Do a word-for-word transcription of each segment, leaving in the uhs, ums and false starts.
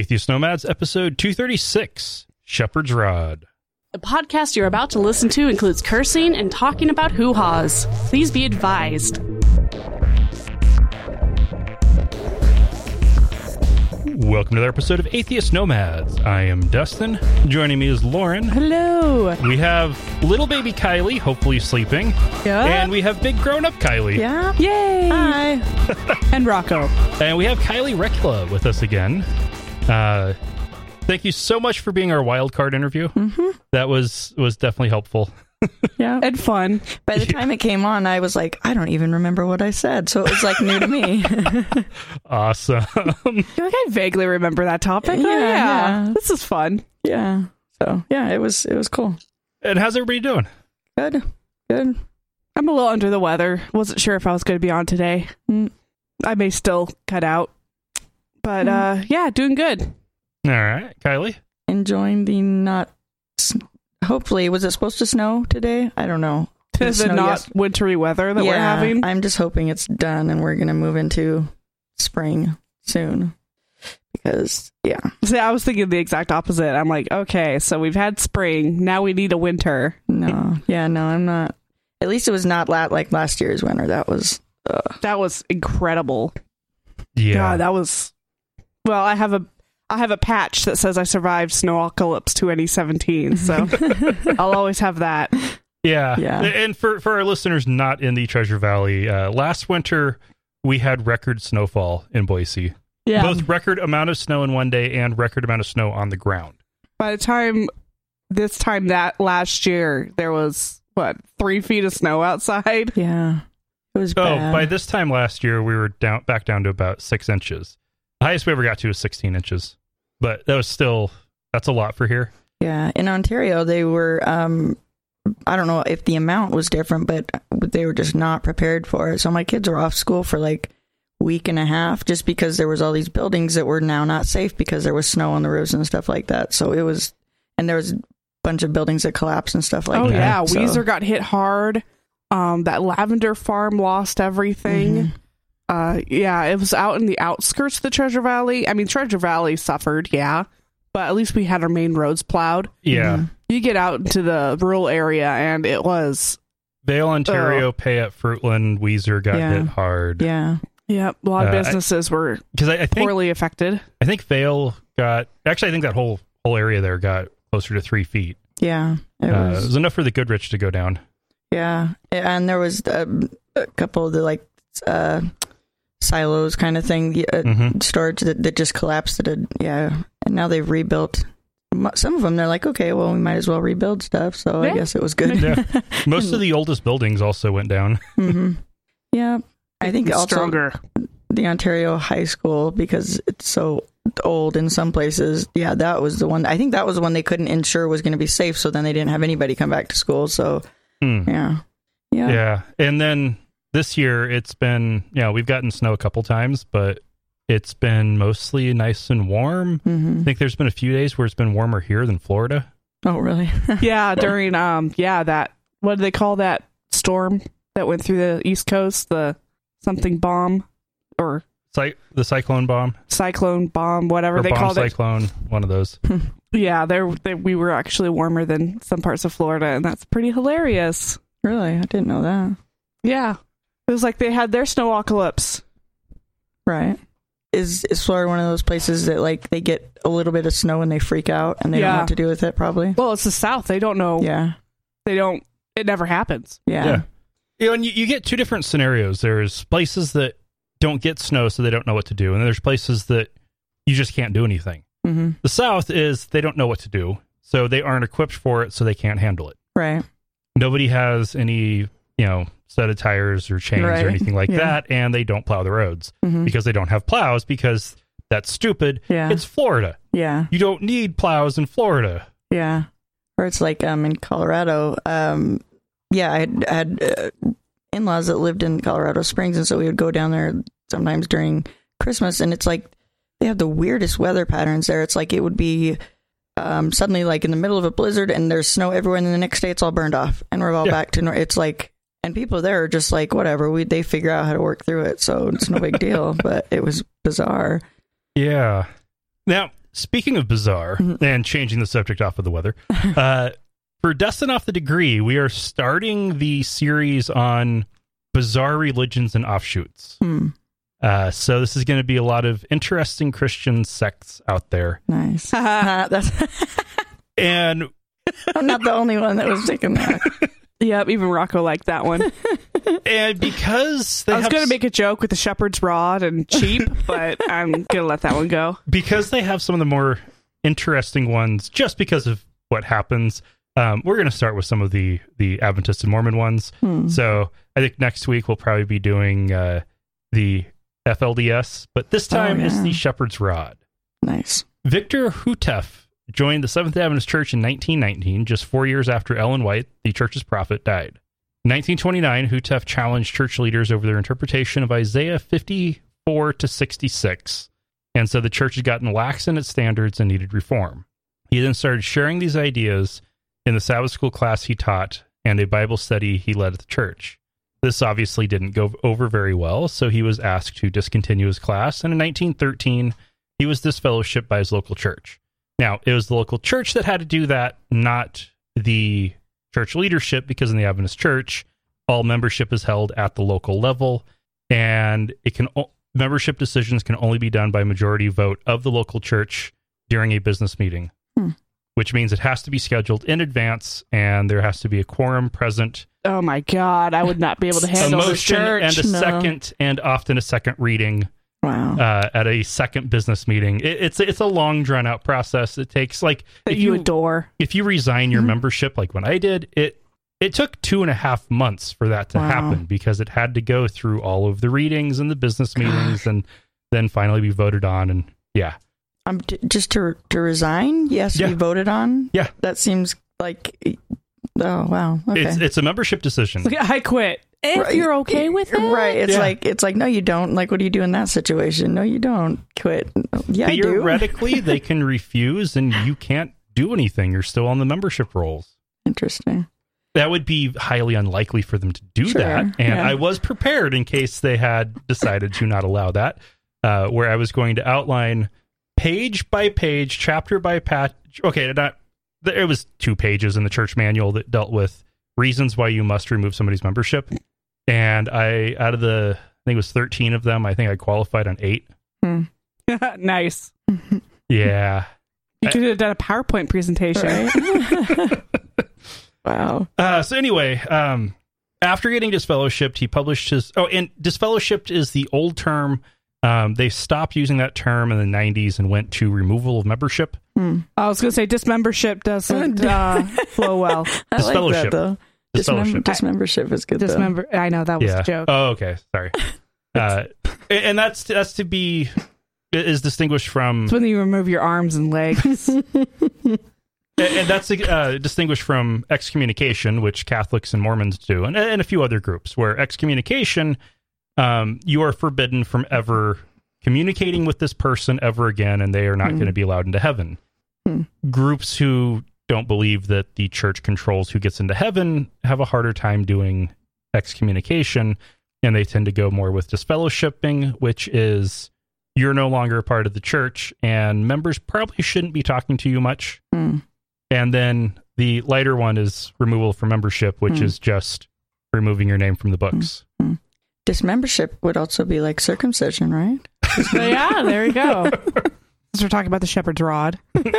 Atheist Nomads, episode two thirty-six, Shepherd's Rod. The podcast you're about to listen to includes cursing and talking about hoo-haws. Please be advised. Welcome to another episode of Atheist Nomads. I am Dustin. Joining me is Lauren. Hello. We have little baby Kylie, hopefully sleeping. Yeah. And we have big grown-up Kylie. Yeah. Yay. Hi. And Rocco. And we have Kylie Recula with us again. Uh, thank you so much for being our wild card interview. Mm-hmm. That was was definitely helpful. Yeah. And fun. By the time it came on, I was like, I don't even remember what I said. So it was like new to me. Awesome. I feel like I vaguely remember that topic. Yeah, Oh, yeah. yeah. This is fun. Yeah. So yeah, it was it was cool. And how's everybody doing? Good. Good. I'm a little under the weather. Wasn't sure if I was going to be on today. Mm. I may still cut out. But Mm. uh, yeah, doing good. All right, Kylie. Enjoying the not. Hopefully, was it supposed to snow today? I don't know. Did it Is it snow not yes- wintry weather that yeah, we're having? I'm just hoping it's done and we're gonna move into spring soon. Because yeah, See, I was thinking the exact opposite. I'm like, okay, so we've had spring. Now we need a winter. no, yeah, no, I'm not. At least it was not la- like last year's winter. That was. Uh, That was incredible. Yeah. God, that was. Well, I have a I have a patch that says I survived Snowpocalypse twenty seventeen, so I'll always have that. Yeah. Yeah. And for, for our listeners not in the Treasure Valley, uh, last winter we had record snowfall in Boise. Yeah. Both record amount of snow in one day and record amount of snow on the ground. By the time this time that last year, there was what three feet of snow outside. yeah, it was. Oh, bad. by this time last year we were down back down to about six inches. The highest we ever got to was sixteen inches. But that was still, that's a lot for here. Yeah, in Ontario, they were, um, I don't know if the amount was different, but they were just not prepared for it. So my kids were off school for like a week and a half just because there was all these buildings that were now not safe because there was snow on the roofs and stuff like that. So it was, and there was a bunch of buildings that collapsed and stuff like oh that. yeah, So- Weezer got hit hard. Um, that lavender farm lost everything. Mhm. Uh, yeah, it was out in the outskirts of the Treasure Valley. I mean, Treasure Valley suffered, yeah, but at least we had our main roads plowed. Yeah. Mhm. You get out into the rural area, and it was, Vale, Ontario, Payette, Fruitland, Weezer got Yeah. hit hard. Yeah. yeah, a lot of Uh, I- businesses were Because I, I think poorly affected. I think Vale got, actually I think that whole whole area there got closer to three feet. Yeah. It Uh, was, it was enough for the Goodrich to go down. yeah. And there was um, a couple of the like, uh, silos kind of thing, uh, Mhm. storage that, that just collapsed. That had, yeah, and now they've rebuilt. Mo- Some of them, they're like, okay, well, we might as well rebuild stuff. So Yeah. I guess it was good. Yeah. Most of the oldest buildings also went down. hmm Yeah, I think also Stronger. the Ontario High School, because it's so old in some places. Yeah, that was the one. I think that was the one they couldn't ensure was going to be safe. So then they didn't have anybody come back to school. So Hmm. yeah, yeah, Yeah. And then this year it's been, you know, we've gotten snow a couple times, but it's been mostly nice and warm. hmm I think there's been a few days where it's been warmer here than Florida. Oh, really? Yeah, during um, yeah, that what do they call that storm that went through the East Coast? The something bomb or Cy- the cyclone bomb cyclone bomb, whatever or they bomb called it. cyclone, one of those. Yeah, there they, we were actually warmer than some parts of Florida, and that's pretty hilarious. Really? I didn't know that. Yeah, it was like they had their snowpocalypse. Right. Is is Florida one of those places that like they get a little bit of snow and they freak out and they don't know Yeah. what to do with it? Probably. Well, it's the South. They don't know. Yeah. They don't. It never happens. Yeah. Yeah. You know, and you, you get two different scenarios. There's places that don't get snow, so they don't know what to do. And then there's places that you just can't do anything. Mm-hmm. The South is they don't know what to do, so they aren't equipped for it, so they can't handle it. Right. Nobody has any, you know, set of tires or chains Right. or anything like Yeah. that, and they don't plow the roads Mm-hmm. because they don't have plows because that's stupid. Yeah. It's Florida. Yeah. You don't need plows in Florida. Yeah. Or it's like um in Colorado. Um, yeah, I had, I had uh, in-laws that lived in Colorado Springs, and so we would go down there sometimes during Christmas, and it's like they have the weirdest weather patterns there. It's like it would be um, suddenly like in the middle of a blizzard, and there's snow everywhere, and then the next day it's all burned off, and we're all Yeah. back to nor- it's like, and people there are just like whatever. We they figure out how to work through it, so it's no big deal. But it was bizarre. Yeah. Now, speaking of bizarre and changing the subject off of the weather, uh, for Dustin Off the Degree, we are starting the series on bizarre religions and offshoots. Hmm. Uh, so this is going to be a lot of interesting Christian sects out there. Nice. uh, that's and I'm not the only one that was thinking that. Yep, even Rocco liked that one. And because they I was have going to s- make a joke with the shepherd's rod and cheap, but I'm going to let that one go. because they have some of the more interesting ones, just because of what happens. Um, we're going to start with some of the the Adventist and Mormon ones. Hmm. So I think next week we'll probably be doing uh, the F L D S, but this time Oh, it's yeah. the Shepherd's Rod. Nice. Victor Houteff joined the Seventh Adventist Church in nineteen nineteen, just four years after Ellen White, the church's prophet, died. In nineteen twenty-nine, Houteff challenged church leaders over their interpretation of Isaiah fifty-four to sixty-six, and so the church had gotten lax in its standards and needed reform. He then started sharing these ideas in the Sabbath school class he taught and a Bible study he led at the church. This obviously didn't go over very well, so he was asked to discontinue his class, and in nineteen thirteen, he was disfellowshipped by his local church. Now, it was the local church that had to do that, not the church leadership, because in the Adventist church, all membership is held at the local level, and it can o- membership decisions can only be done by majority vote of the local church during a business meeting, Hmm. which means it has to be scheduled in advance, and there has to be a quorum present, Oh my God, I would not be able to a handle this motion, church. and a No. second, and often a second reading Wow. uh, at a second business meeting. It, it's it's a long drawn out process. It takes like that if you you adore. if you resign your Mhm. membership, like when I did, it it took two and a half months for that to Wow. happen because it had to go through all of the readings and the business meetings, and then finally be voted on. And yeah, Um, t- just to to resign. Yes, Yeah. we voted on. Yeah. That seems like. Oh wow. Okay. it's it's a membership decision. Look, I quit. If Right. you're okay with it. Right. It's Yeah. like it's like no, you don't. Like, what do you do in that situation? No, you don't. Quit. Yeah, I do. Theoretically, they can refuse, and you can't do anything. You're still on the membership rolls. Interesting. That would be highly unlikely for them to do Sure, that. And yeah. I was prepared in case they had decided to not allow that, uh, where I was going to outline page by page, chapter by patch. Okay, not it was two pages in the church manual that dealt with reasons why you must remove somebody's membership. And I, out of the, I think it was thirteen of them, I think I qualified on eight. Nice. Yeah. You could have done a PowerPoint presentation. Right. Wow. Uh, so anyway, um, after getting disfellowshipped, he published his. Oh, and disfellowshipped is the old term. Um, they stopped using that term in the nineties and went to removal of membership. Hmm. I was going to say dismembership doesn't uh, flow well. I like that Disfellowship. though. Disfellowship. Dismem- dismembership is good. Though. Dismember. I know that was Yeah. a joke. Oh, okay. Sorry. Uh, and and that's that's to be is distinguished from, It's when you remove your arms and legs. and that's uh, distinguished from excommunication, which Catholics and Mormons do, and, and a few other groups. Where excommunication, um, you are forbidden from ever communicating with this person ever again, and they are not Hmm. going to be allowed into heaven. Hmm. Groups who don't believe that the church controls who gets into heaven have a harder time doing excommunication, and they tend to go more with disfellowshipping, which is you're no longer a part of the church, and members probably shouldn't be talking to you much. Hmm. And then the lighter one is removal from membership, which Hmm. is just removing your name from the books. Dismembership would also be like circumcision, right? So yeah, there you go. Since we're talking about the shepherd's rod.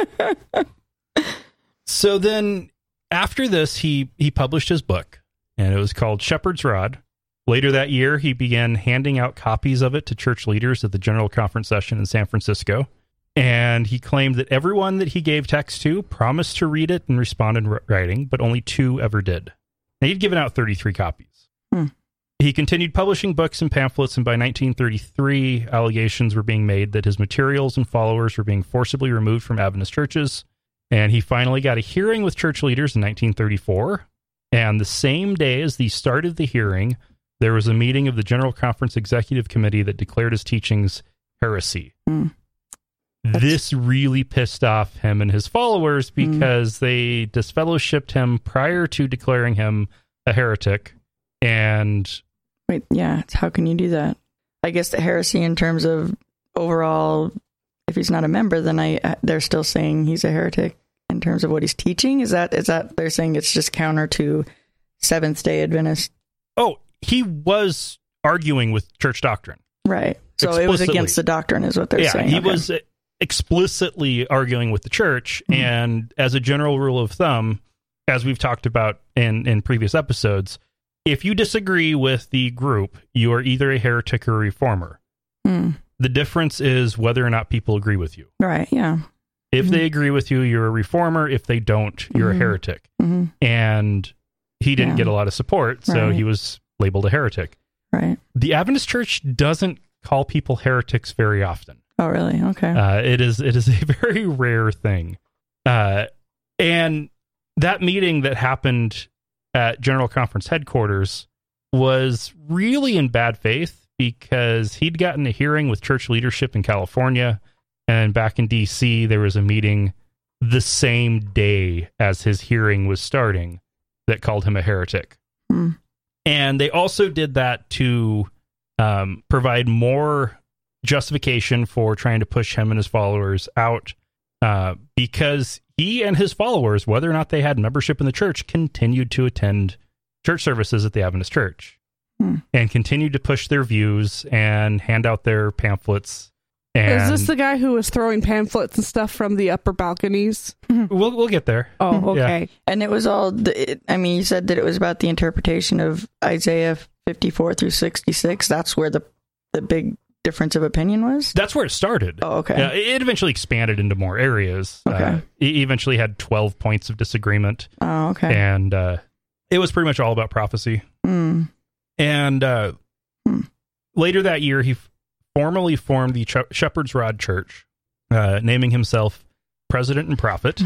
So then after this, he, he published his book, and it was called Shepherd's Rod. Later that year, he began handing out copies of it to church leaders at the General Conference session in San Francisco. And he claimed that everyone that he gave text to promised to read it and respond in writing, but only two ever did. And he'd given out thirty-three copies. Hmm. He continued publishing books and pamphlets, and by nineteen thirty-three, allegations were being made that his materials and followers were being forcibly removed from Adventist churches. And he finally got a hearing with church leaders in nineteen thirty-four. And the same day as the start of the hearing, there was a meeting of the General Conference Executive Committee that declared his teachings heresy. Hmm. This really pissed off him and his followers because they disfellowshipped him prior to declaring him a heretic. And Wait, yeah. How can you do that? I guess the heresy in terms of overall if he's not a member, then I they're still saying he's a heretic in terms of what he's teaching. Is that is that they're saying it's just counter to Seventh Day Adventist? Oh, he was arguing with church doctrine. Right. So it was against the doctrine is what they're yeah, saying. He okay. was explicitly arguing with the church. Mm-hmm. And as a general rule of thumb, as we've talked about in, in previous episodes, if you disagree with the group, you are either a heretic or a reformer. Mm. The difference is whether or not people agree with you. Right, yeah. If mm-hmm. they agree with you, you're a reformer. If they don't, you're mm-hmm. a heretic. Mm-hmm. And he didn't yeah. get a lot of support, so right. he was labeled a heretic. Right. The Adventist Church doesn't call people heretics very often. Oh, really? Okay. Uh, it is it is a very rare thing. Uh, and that meeting that happened at General Conference headquarters was really in bad faith, because he'd gotten a hearing with church leadership in California, and back in D C there was a meeting the same day as his hearing was starting that called him a heretic. Hmm. And they also did that to um, provide more justification for trying to push him and his followers out, uh, because he and his followers, whether or not they had membership in the church, continued to attend church services at the Adventist Church. Hmm. And continued to push their views and hand out their pamphlets. And is this the guy who was throwing pamphlets and stuff from the upper balconies? We'll we'll get there. Oh, okay. Yeah. And it was all, the, it, I mean, you said that it was about the interpretation of Isaiah fifty-four through sixty-six. That's where the the big difference of opinion was? That's where it started. Oh, okay. Yeah, it eventually expanded into more areas. Okay. Uh, it eventually had twelve points of disagreement. Oh, okay. And uh, it was pretty much all about prophecy. Mm. And uh, hmm. later that year, he f- formally formed the Ch- Shepherd's Rod Church, uh, naming himself President and Prophet.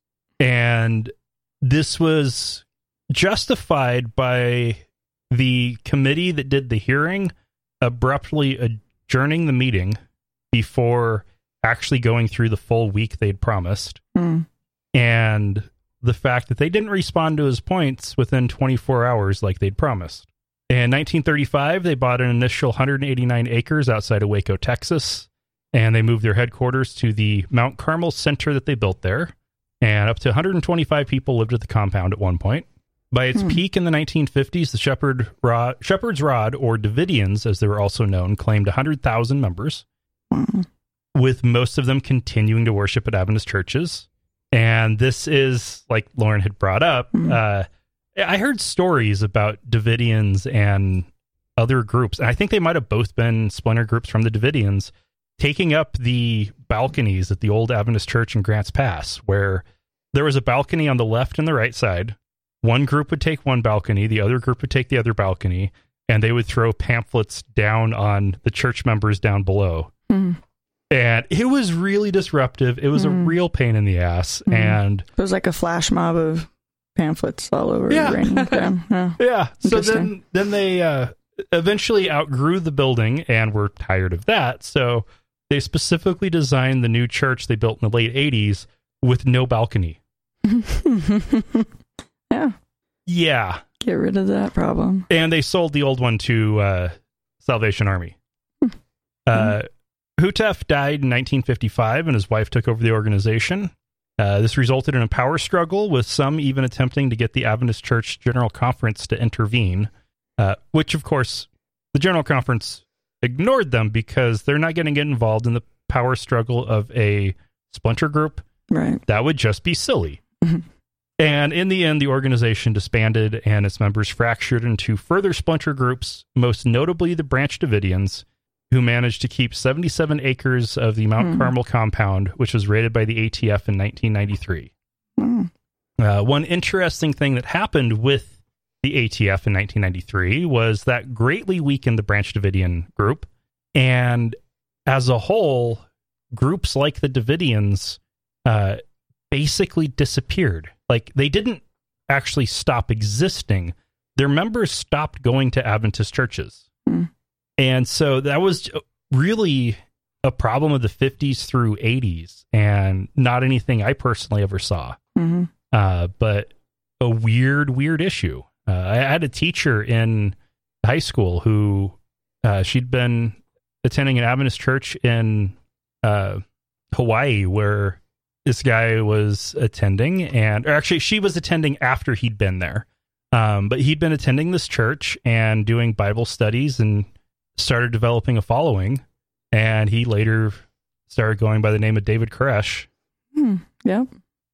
And this was justified by the committee that did the hearing abruptly adjourning the meeting before actually going through the full week they'd promised. Mm. And the fact that they didn't respond to his points within twenty-four hours like they'd promised. In nineteen thirty-five, they bought an initial one hundred eighty-nine acres outside of Waco, Texas, and they moved their headquarters to the Mount Carmel Center that they built there. And up to one hundred twenty-five people lived at the compound at one point. By its Hmm. peak in the nineteen fifties, the Shepherd Rod, Shepherd's Rod, or Davidians, as they were also known, claimed one hundred thousand members, Mm. with most of them continuing to worship at Adventist churches. And this is, like Lauren had brought up, Hmm. uh, I heard stories about Davidians and other groups, and I think they might have both been splinter groups from the Davidians, taking up the balconies at the old Adventist church in Grants Pass, where there was a balcony on the left and the right side. One group would take one balcony, the other group would take the other balcony, and they would throw pamphlets down on the church members down below. Mm. And it was really disruptive. It was Mm. a real pain in the ass. Mm. And It was like a flash mob of pamphlets all over. Yeah. raining down. Yeah. yeah, so then, Interesting. then they uh, eventually outgrew the building and were tired of that. So they specifically designed the new church they built in the late eighties with no balcony. Yeah. Yeah. Get rid of that problem. And they sold the old one to uh, Salvation Army. Uh, Hutef died in nineteen fifty-five, and his wife took over the organization. Uh, this resulted in a power struggle, with some even attempting to get the Adventist Church General Conference to intervene, uh, which, of course, the General Conference ignored them because they're not going to get involved in the power struggle of a splinter group. Right. That would just be silly. Mhm. And in the end, the organization disbanded and its members fractured into further splinter groups, most notably the Branch Davidians, who managed to keep seventy-seven acres of the Mount Hmm. Carmel compound, which was raided by the A T F in nineteen ninety-three. Mm. Uh, one interesting thing that happened with the A T F in nineteen ninety-three was that greatly weakened the Branch Davidian group. And as a whole, groups like the Davidians uh, basically disappeared. Like, they didn't actually stop existing. Their members stopped going to Adventist churches. Hmm. And so that was really a problem of the fifties through eighties, and not anything I personally ever saw. Mhm. Uh, but a weird, weird issue. Uh, I had a teacher in high school who uh, she'd been attending an Adventist church in uh, Hawaii, where this guy was attending, and or actually she was attending after he'd been there. Um, but he'd been attending this church and doing Bible studies and started developing a following. And he later started going by the name of David Koresh. Hmm. Yep.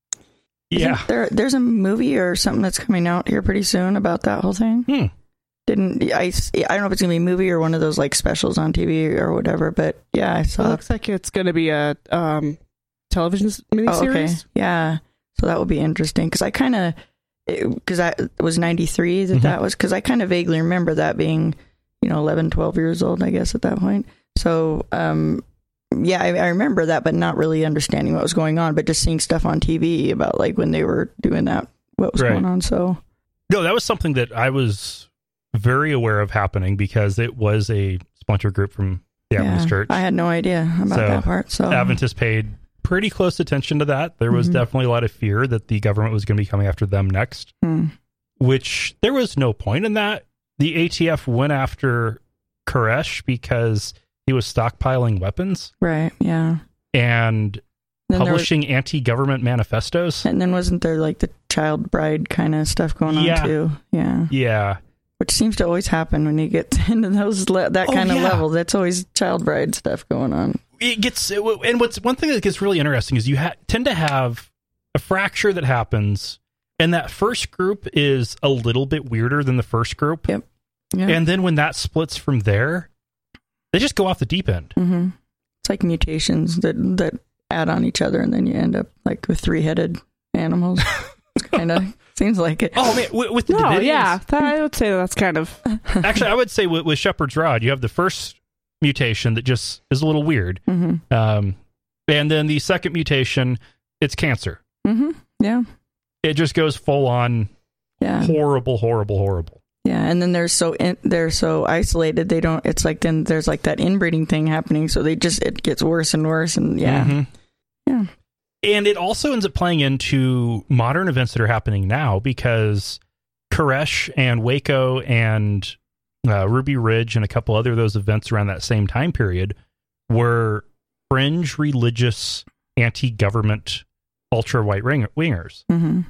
Yeah. Isn't there, there's a movie or something that's coming out here pretty soon about that whole thing. Hmm. Didn't I? I don't know if it's gonna be a movie or one of those like specials on T V or whatever. But yeah, I It saw. looks like it's going to be a um, television s- Oh, miniseries. okay. Yeah. So that would be interesting because I kind of because I it was ninety-three that Mhm. that was because I kind of vaguely remember that being you know eleven, twelve years old I guess at that point. So um yeah, I, I remember that, but not really understanding what was going on, but just seeing stuff on T V about like when they were doing that, what was Right. going on. So No, that was something that I was very aware of happening because it was a splinter group from the Adventist yeah, Church. I had no idea about So, that part. So Adventists paid pretty close attention to that. There was Mhm. definitely a lot of fear that the government was going to be coming after them next, hmm. which there was no point in that. The A T F went after Koresh because he was stockpiling weapons Right, yeah. and Then there was, publishing anti-government manifestos. and then wasn't there like the child bride kind of stuff going Yeah. on too? Yeah. Yeah. Which seems to always happen when you get into those le- that Oh, kind of yeah. level. That's always child bride stuff going on. It gets, and what's one thing that gets really interesting is you ha- tend to have a fracture that happens, and that first group is a little bit weirder than the first group. Yep. Yeah. And then when that splits from there, they just go off the deep end. Mm-hmm. It's like mutations that that add on each other, and then you end up like with three headed animals. Kind of seems like it. Oh man, with, with the No, Davidians, yeah, that, I would say that's kind of actually, I would say with, with Shepherd's Rod, you have the first mutation that just is a little weird, Mm-hmm. um, and then the second mutation, it's cancer. Mm-hmm. Yeah. It just goes full on Yeah. horrible, horrible, horrible. Yeah. And then they're so in, they're so isolated. They don't. It's like then there's like that inbreeding thing happening. So they just it gets worse and worse. And yeah. Mhm. Yeah. And it also ends up playing into modern events that are happening now because Koresh and Waco and uh, Ruby Ridge and a couple other of those events around that same time period were fringe religious anti-government ultra-right ring- wingers. Mm-hmm.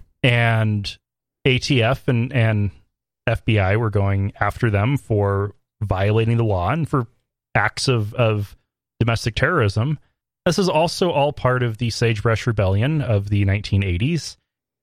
And A T F and, and F B I were going after them for violating the law and for acts of, of domestic terrorism. This is also all part of the Sagebrush Rebellion of the nineteen eighties,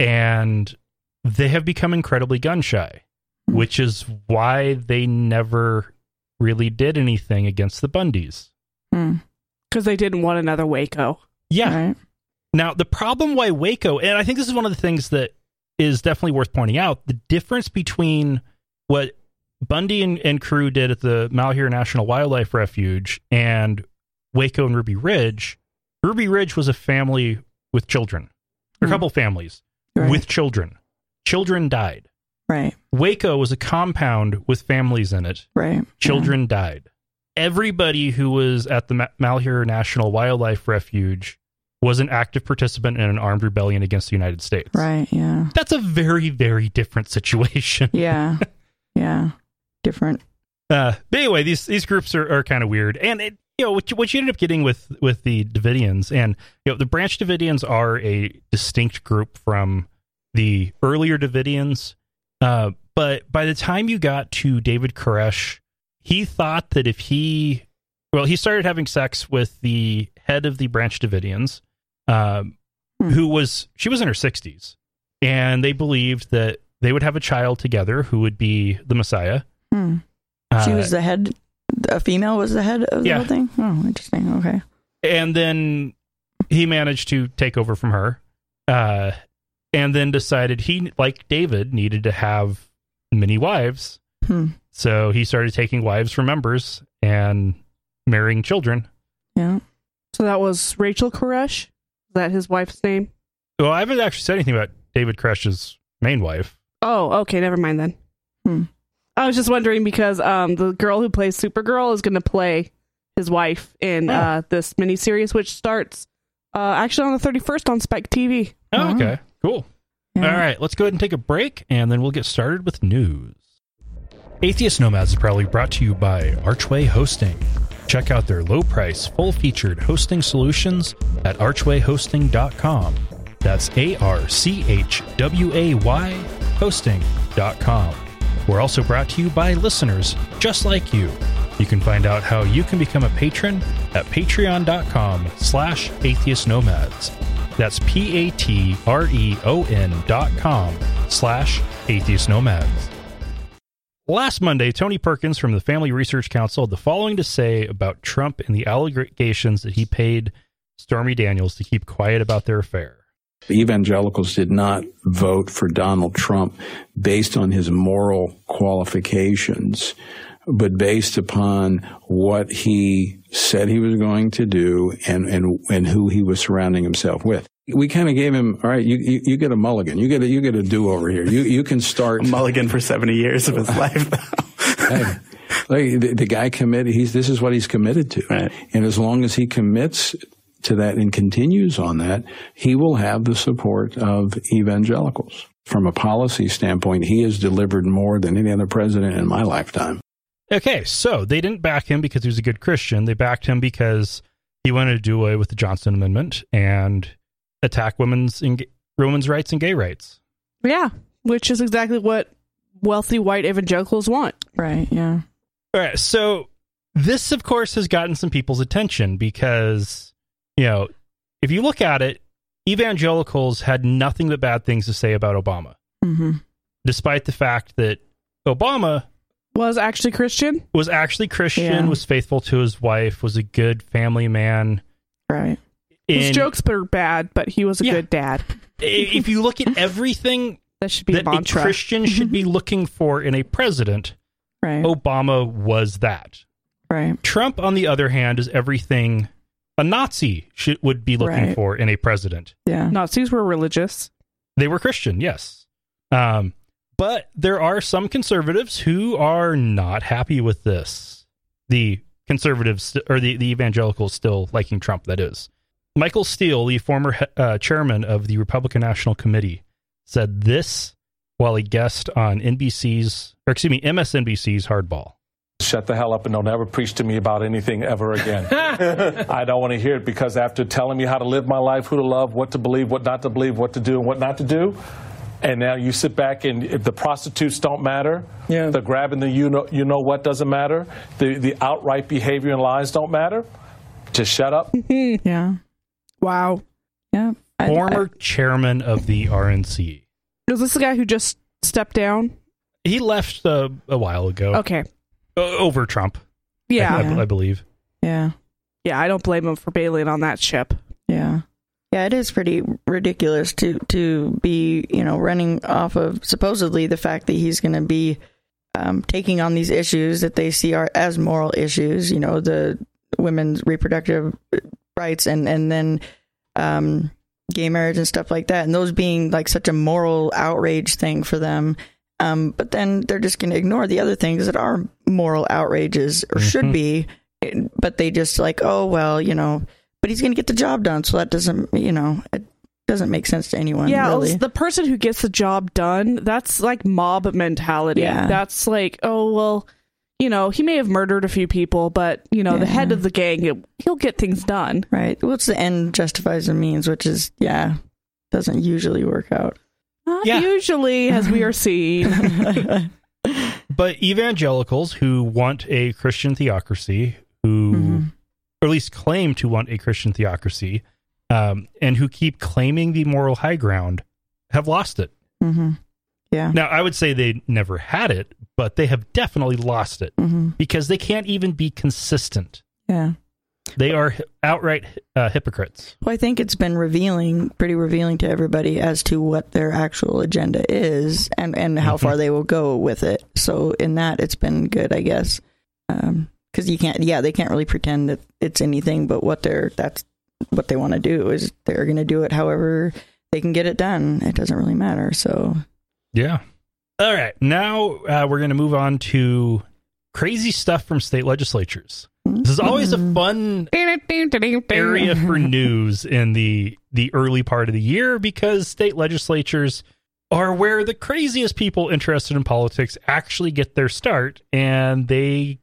and they have become incredibly gun shy, Hmm. which is why they never really did anything against the Bundys. Mm. because they didn't want another Waco. Yeah. Right. Now, the problem why Waco, and I think this is one of the things that is definitely worth pointing out, the difference between what Bundy and, and crew did at the Malheur National Wildlife Refuge and Waco and Ruby Ridge. Ruby Ridge was a family with children, or a Hmm. couple families Right. with children. Children died. Right. Waco was a compound with families in it. Right. Children died. Everybody who was at the Ma- Malheur National Wildlife Refuge was an active participant in an armed rebellion against the United States. Right. Yeah. That's a very, very different situation. Yeah. Yeah. Different. Uh, but anyway, these these groups are, are kind of weird, and it, you know what you, what you ended up getting with with the Davidians, and you know the Branch Davidians are a distinct group from the earlier Davidians. Uh, but by the time you got to David Koresh, he thought that if he, well, he started having sex with the head of the Branch Davidians, um, Hmm. who was she was in her sixties, and they believed that they would have a child together who would be the Messiah. Hmm. She Uh, was the head. A female was the head of the Yeah. whole thing. Oh, interesting. Okay. and then he managed to take over from her, uh, and then decided he, like David, needed to have many wives. Hmm. So he started taking wives from members and marrying children. Yeah. So that was Rachel Koresh. Is that his wife's name? Well, I haven't actually said anything about David Koresh's main wife. Oh, okay, never mind then. Hmm. I was just wondering because um, the girl who plays Supergirl is going to play his wife in Oh. uh, this miniseries, which starts uh, actually on the thirty-first on Spike T V. Oh, Oh. okay, cool. Yeah. All right, let's go ahead and take a break, and then we'll get started with news. Atheist Nomads is proudly brought to you by Archway Hosting. Check out their low-price, full-featured hosting solutions at archway hosting dot com. That's A R C H W A Y hosting dot com. We're also brought to you by listeners just like you. You can find out how you can become a patron at patreon dot com slash atheist nomads. That's P-A-T-R-E-O-N dot com slash atheist nomads. Last Monday, Tony Perkins from the Family Research Council had the following to say about Trump and the allegations that he paid Stormy Daniels to keep quiet about their affair. Evangelicals did not vote for Donald Trump based on his moral qualifications, but based upon what he said he was going to do and, and, and who he was surrounding himself with. We kind of gave him, all right, you, you, you get a mulligan. You get a, you get a do-over here. You, you can start. A mulligan for seventy years of his life. Hey, like the, the guy committed, he's, this is what he's committed to. Right. And as long as he commits to that and continues on that, he will have the support of evangelicals. From a policy standpoint, he has delivered more than any other president in my lifetime. Okay, so they didn't back him because he was a good Christian. They backed him because he wanted to do away with the Johnson Amendment and attack women's and women's rights and gay rights. Yeah, which is exactly what wealthy white evangelicals want. Right, yeah. All right, so this, of course, has gotten some people's attention because, you know, if you look at it, evangelicals had nothing but bad things to say about Obama, Mm-hmm. despite the fact that Obama Was actually Christian? was actually Christian, Yeah. was faithful to his wife, was a good family man. Right. His And jokes were bad, but he was a Yeah. good dad. if you look at everything That should be that a a mantra. Christian should be looking for in a president, Right. Obama was that. Right. Trump, on the other hand, is everything a Nazi should, would be looking Right. for in a president. Yeah. Nazis were religious. They were Christian, yes. Um, but there are some conservatives who are not happy with this. The conservatives, or the, the evangelicals still liking Trump, that is. Michael Steele, the former uh, chairman of the Republican National Committee, said this while he guest on N B C's, or excuse me, M S N B C's Hardball. Shut the hell up and don't ever preach to me about anything ever again. I don't want to hear it, because after telling me how to live my life, who to love, what to believe, what not to believe, what to do and what not to do, and now you sit back and if the prostitutes don't matter, Yeah. the grabbing the you know you know what doesn't matter, the, the outright behavior and lies don't matter, just shut up. Yeah. Wow. Yeah. I- Former chairman of the R N C. Was this the guy who just stepped down? He left uh, a while ago. Okay. O- over Trump, Yeah. I, Yeah. I, I believe. Yeah. I don't blame him for bailing on that ship. Yeah. Yeah, it is pretty ridiculous to, to be, you know, running off of supposedly the fact that he's going to be um, taking on these issues that they see are as moral issues, you know, the women's reproductive rights and, and then um, gay marriage and stuff like that. And those being like such a moral outrage thing for them. Um, but then they're just going to ignore the other things that are moral outrages or Mhm. should be. But they just like, oh, well, you know, but he's going to get the job done. So that doesn't, you know, it doesn't make sense to anyone. Yeah, really. it's the person who gets the job done, that's like mob mentality. Yeah. That's like, oh, well, you know, he may have murdered a few people, but, you know, the Yeah. head of the gang, he'll, he'll get things done. Right. What's the end justifies the means, which is, yeah, doesn't usually work out. Not Yeah. usually, as we are seeing. But evangelicals who want a Christian theocracy, who, Mhm. or at least claim to want a Christian theocracy, um, and who keep claiming the moral high ground, have lost it. Mm-hmm. Yeah. Now, I would say they never had it, but they have definitely lost it Mm-hmm. because they can't even be consistent. Yeah. They are hi- outright uh, hypocrites. Well, I think it's been revealing, pretty revealing to everybody as to what their actual agenda is and, and how Mhm. far they will go with it. So in that, it's been good, I guess. Um, because you can't, yeah, they can't really pretend that it's anything but what they're, that's what they want to do is they're going to do it however they can get it done. It doesn't really matter. So, Yeah. All right. Now uh, we're going to move on to crazy stuff from state legislatures. This is always a fun area for news in the the early part of the year because state legislatures are where the craziest people interested in politics actually get their start, and they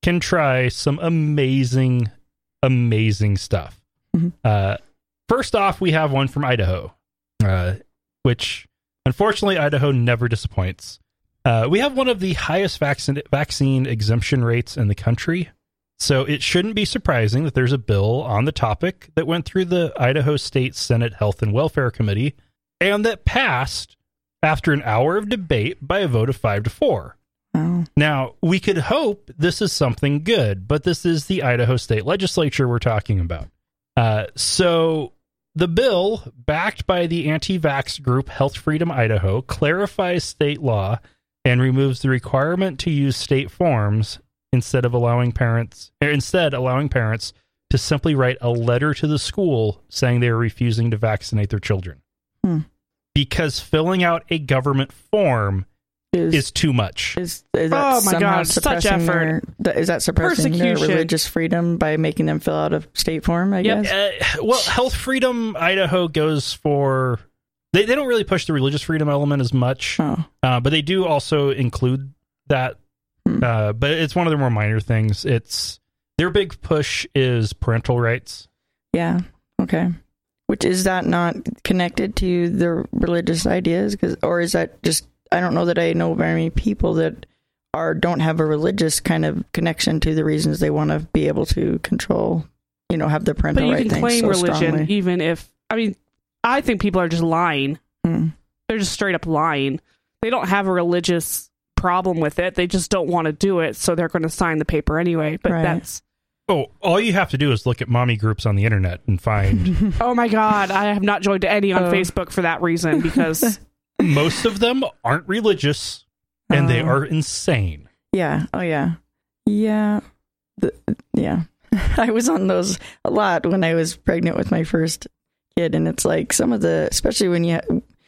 can try some amazing, amazing stuff. Mm-hmm. Uh, first off, we have one from Idaho, uh, which unfortunately Idaho never disappoints. Uh, we have one of the highest vaccine vaccine exemption rates in the country. So it shouldn't be surprising that there's a bill on the topic that went through the Idaho State Senate Health and Welfare Committee and that passed after an hour of debate by a vote of five to four. Oh. Now, we could hope this is something good, but this is the Idaho State Legislature we're talking about. Uh, so the bill, backed by the anti-vax group Health Freedom Idaho, clarifies state law and removes the requirement to use state forms instead of allowing parents, or instead allowing parents to simply write a letter to the school saying they are refusing to vaccinate their children. Hmm. Because filling out a government form is, is too much. Is, is that Oh my somehow God, such suppressing effort. Their, is that suppressing their Persecution. religious freedom by making them fill out a state form, I Yeah, guess? uh, well, Health Freedom Idaho goes for... They, they don't really push the religious freedom element as much, Oh. uh, but they do also include that. Hmm. Uh, but it's one of the more minor things. It's their big push is parental rights. Yeah. Okay. Which, is that not connected to the religious ideas? 'Cause, or is that just, I don't know that I know very many people that are don't have a religious kind of connection to the reasons they want to be able to control, you know, have the parental But you right can thing claim so religion strongly. even if, I mean, I think people are just lying. Hmm. They're just straight up lying. They don't have a religious problem with it. They just don't want to do it, so they're going to sign the paper anyway. But Right. that's, Oh, all you have to do is look at mommy groups on the internet and find oh my God, I have not joined any on Oh. Facebook for that reason because most of them aren't religious and they Oh. are insane. Yeah. Oh, yeah. Yeah. The, yeah. I was on those a lot when I was pregnant with my first kid. And it's like some of the, especially when you,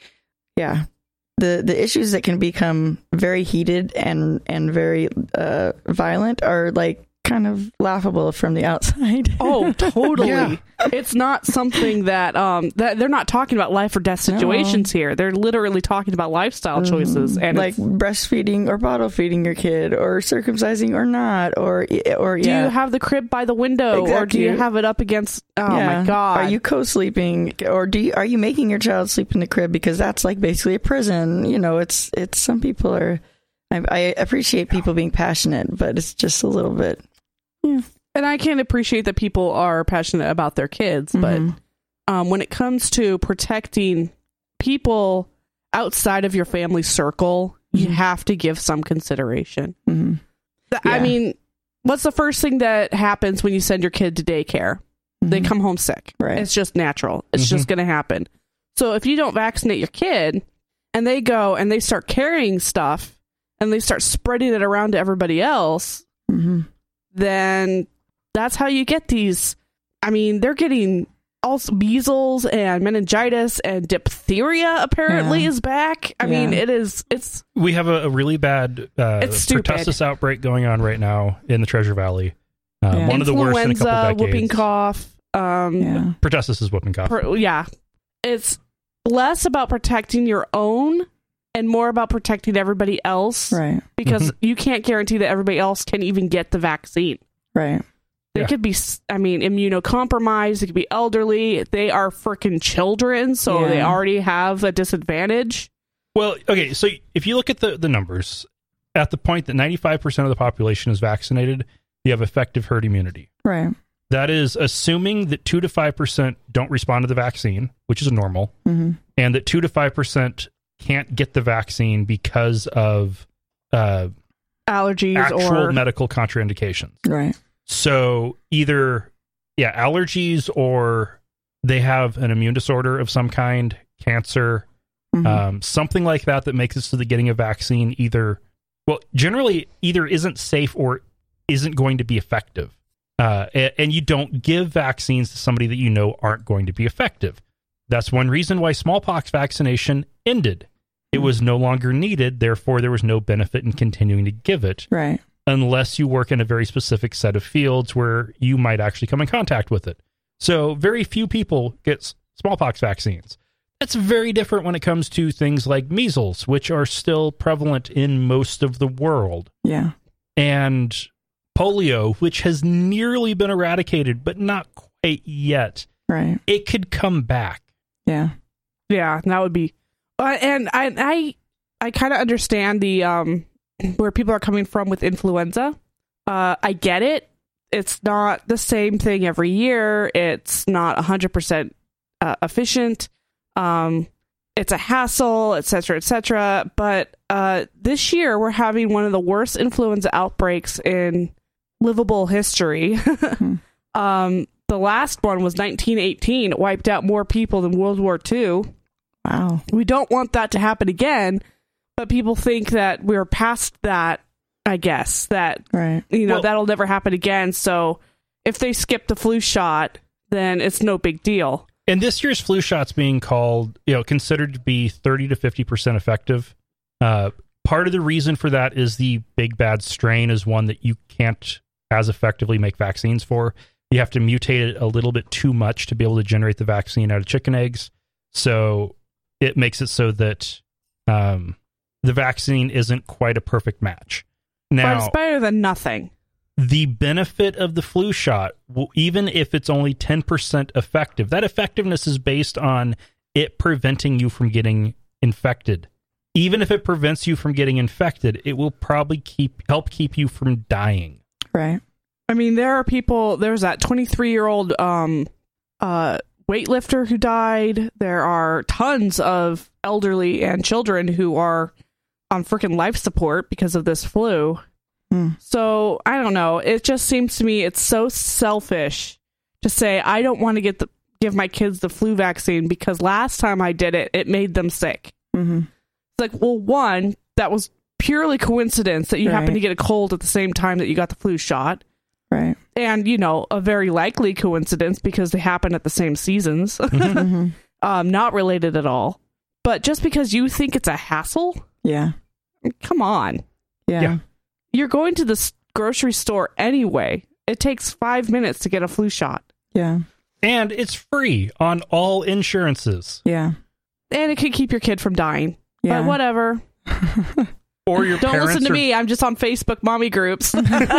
yeah, the, the issues that can become very heated and, and very uh, violent are like kind of laughable from the outside. oh, totally. Yeah. It's not something that um that they're not talking about life or death situations here. They're literally talking about lifestyle choices and like it's- breastfeeding or bottle feeding your kid or circumcising or not, or, or do yeah. you have the crib by the window or do you Exactly. have it up against? Oh Yeah. my God! Are you co-sleeping, or do you, are you making your child sleep in the crib? Because that's like basically a prison. You know, it's it's some people are. I, I appreciate people being passionate, but it's just a little bit. Yeah. And I can appreciate that people are passionate about their kids, but Mhm. um, when it comes to protecting people outside of your family circle, you Mhm. have to give some consideration. Mhm. Th- I Yeah. mean, what's the first thing that happens when you send your kid to daycare? They Mhm. come home sick. Right. It's just natural. It's Mhm. just going to happen. So if you don't vaccinate your kid and they go and they start carrying stuff and they start spreading it around to everybody else, Mhm. then that's how you get these. I mean, they're getting also measles and meningitis and diphtheria apparently Yeah. is back. I mean, Yeah. it is, it's, We have a, a really bad uh, It's stupid. pertussis outbreak going on right now in the Treasure Valley. Uh, Yeah. One of the worst in a couple influenza, decades. whooping cough. Um, Yeah. Pertussis is whooping cough. per- yeah. It's less about protecting your own and more about protecting everybody else Right. because you can't guarantee that everybody else can even get the vaccine. Right. They Yeah. could be, I mean, immunocompromised. They could be elderly. They are freaking children, so Yeah. they already have a disadvantage. Well, okay, so if you look at the, the numbers, at the point that ninety-five percent of the population is vaccinated, you have effective herd immunity. Right. That is assuming that two to five percent don't respond to the vaccine, which is normal, Mm-hmm. and that two to five percent can't get the vaccine because of uh, Allergies actual or medical contraindications. Right. So either, yeah, allergies or they have an immune disorder of some kind, cancer, Mhm. um, something like that that makes it so that getting a vaccine either, well, generally either isn't safe or isn't going to be effective. Uh, and, and you don't give vaccines to somebody that you know aren't going to be effective. That's one reason why smallpox vaccination ended. It was no longer needed, therefore there was no benefit in continuing to give it, Right. unless you work in a very specific set of fields where you might actually come in contact with it. So very few people get s- smallpox vaccines. That's very different when it comes to things like measles, which are still prevalent in most of the world. Yeah. And polio, which has nearly been eradicated, but not quite yet. Right. It could come back. Yeah. Yeah, that would be. Uh, and I, I, I kind of understand the um where people are coming from with influenza. Uh, I get it. It's not the same thing every year. It's not one hundred percent uh, efficient. Um, it's a hassle, et cetera, et cetera. But uh, this year, we're having one of the worst influenza outbreaks in livable history. Hmm. um, the last one was nineteen eighteen. It wiped out more people than World War Two. Wow. We don't want that to happen again, but people think that we're past that, I guess, that, Right. you know, Well- that'll never happen again. So if they skip the flu shot, then it's no big deal. And this year's flu shot's being called, you know, considered to be thirty to fifty percent effective. Uh, part of the reason for that is the big bad strain is one that you can't as effectively make vaccines for. You have to mutate it a little bit too much to be able to generate the vaccine out of chicken eggs. So it makes it so that um, the vaccine isn't quite a perfect match. But Now, it's better than nothing. the benefit of the flu shot, will, even if it's only ten percent effective, that effectiveness is based on it preventing you from getting infected. Even if it prevents you from getting infected, it will probably keep help keep you from dying. Right. I mean, there are people, there's that twenty-three-year-old um, uh, weightlifter who died. There are tons of elderly and children who are on freaking life support because of this flu. Hmm. So, I don't know. It just seems to me it's so selfish to say, I don't want to get the give my kids the flu vaccine because last time I did it, it made them sick. Mm-hmm. It's like, well, one, that was purely coincidence that you Right. happened to get a cold at the same time that you got the flu shot. Right. And, you know, a very likely coincidence because they happen at the same seasons. Mm-hmm. um, not related at all. But just because you think it's a hassle, Yeah. come on. Yeah. Yeah. You're going to the s- grocery store anyway. It takes five minutes to get a flu shot. Yeah. And it's free on all insurances. Yeah. And it could keep your kid from dying. Yeah. But whatever. Or your Don't parents listen to are- me. I'm just on Facebook mommy groups.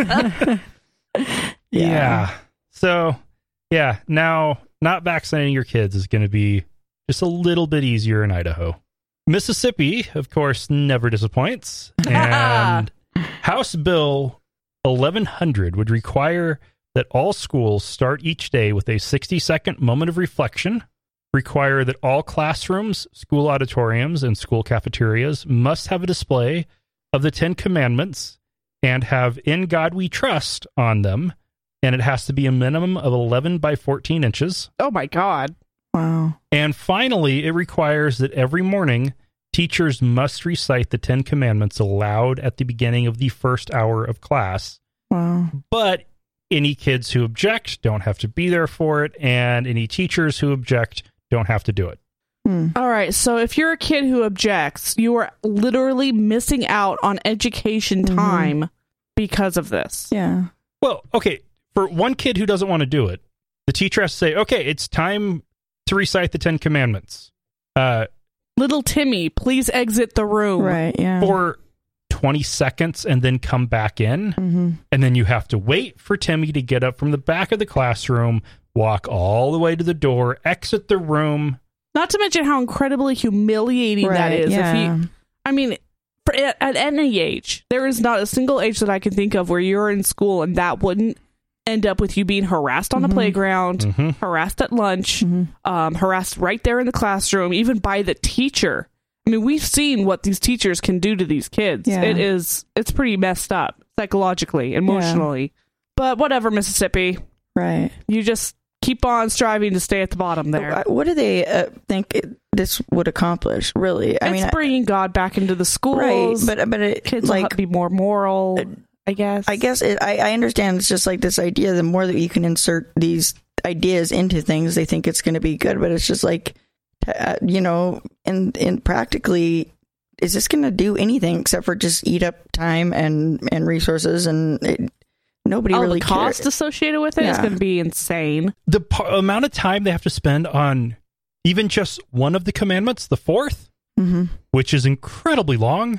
Yeah. So, yeah, now not vaccinating your kids is going to be just a little bit easier in Idaho. Mississippi, of course, never disappoints. And House Bill eleven hundred would require that all schools start each day with a sixty second moment of reflection, require that all classrooms, school auditoriums, and school cafeterias must have a display of the Ten Commandments and have "In God We Trust" on them, and it has to be a minimum of eleven by fourteen inches. Oh my God. Wow. And finally, it requires that every morning teachers must recite the Ten Commandments aloud at the beginning of the first hour of class. Wow. But any kids who object don't have to be there for it, and any teachers who object don't have to do it. Hmm. All right. So if you're a kid who objects, you are literally missing out on education Mhm. time because of this. Yeah. Well, okay, for one kid who doesn't want to do it, the teacher has to say, okay, it's time to recite the Ten Commandments. Uh, Little Timmy, please exit the room. Right. Yeah. for twenty seconds and then come back in. Mm-hmm. And then you have to wait for Timmy to get up from the back of the classroom, walk all the way to the door, exit the room. Not to mention how incredibly humiliating that Right, is. yeah. If you, I mean, for, at, at any age, there is not a single age that I can think of where you're in school and that wouldn't end up with you being harassed on the Mhm. playground, Mhm. harassed at lunch, Mhm. um, harassed right there in the classroom, even by the teacher. I mean, we've seen what these teachers can do to these kids. Yeah. It is, it's pretty messed up psychologically, emotionally. But whatever, Mississippi, Right. you just keep on striving to stay at the bottom there. What do they uh, think it, this would accomplish? Really? I it's mean, I- bringing God back into the schools. right. But but it, kids will like have to be more moral, I guess. I guess it, I, I understand it's just like this idea, the more that you can insert these ideas into things, they think it's going to be good. But it's just like, uh, you know, and, and practically, is this going to do anything except for just eat up time and, and resources? And it, nobody All really the cost cares. associated with it is Yeah. going to be insane. The p- amount of time they have to spend on even just one of the commandments, the fourth, Mm-hmm. which is incredibly long,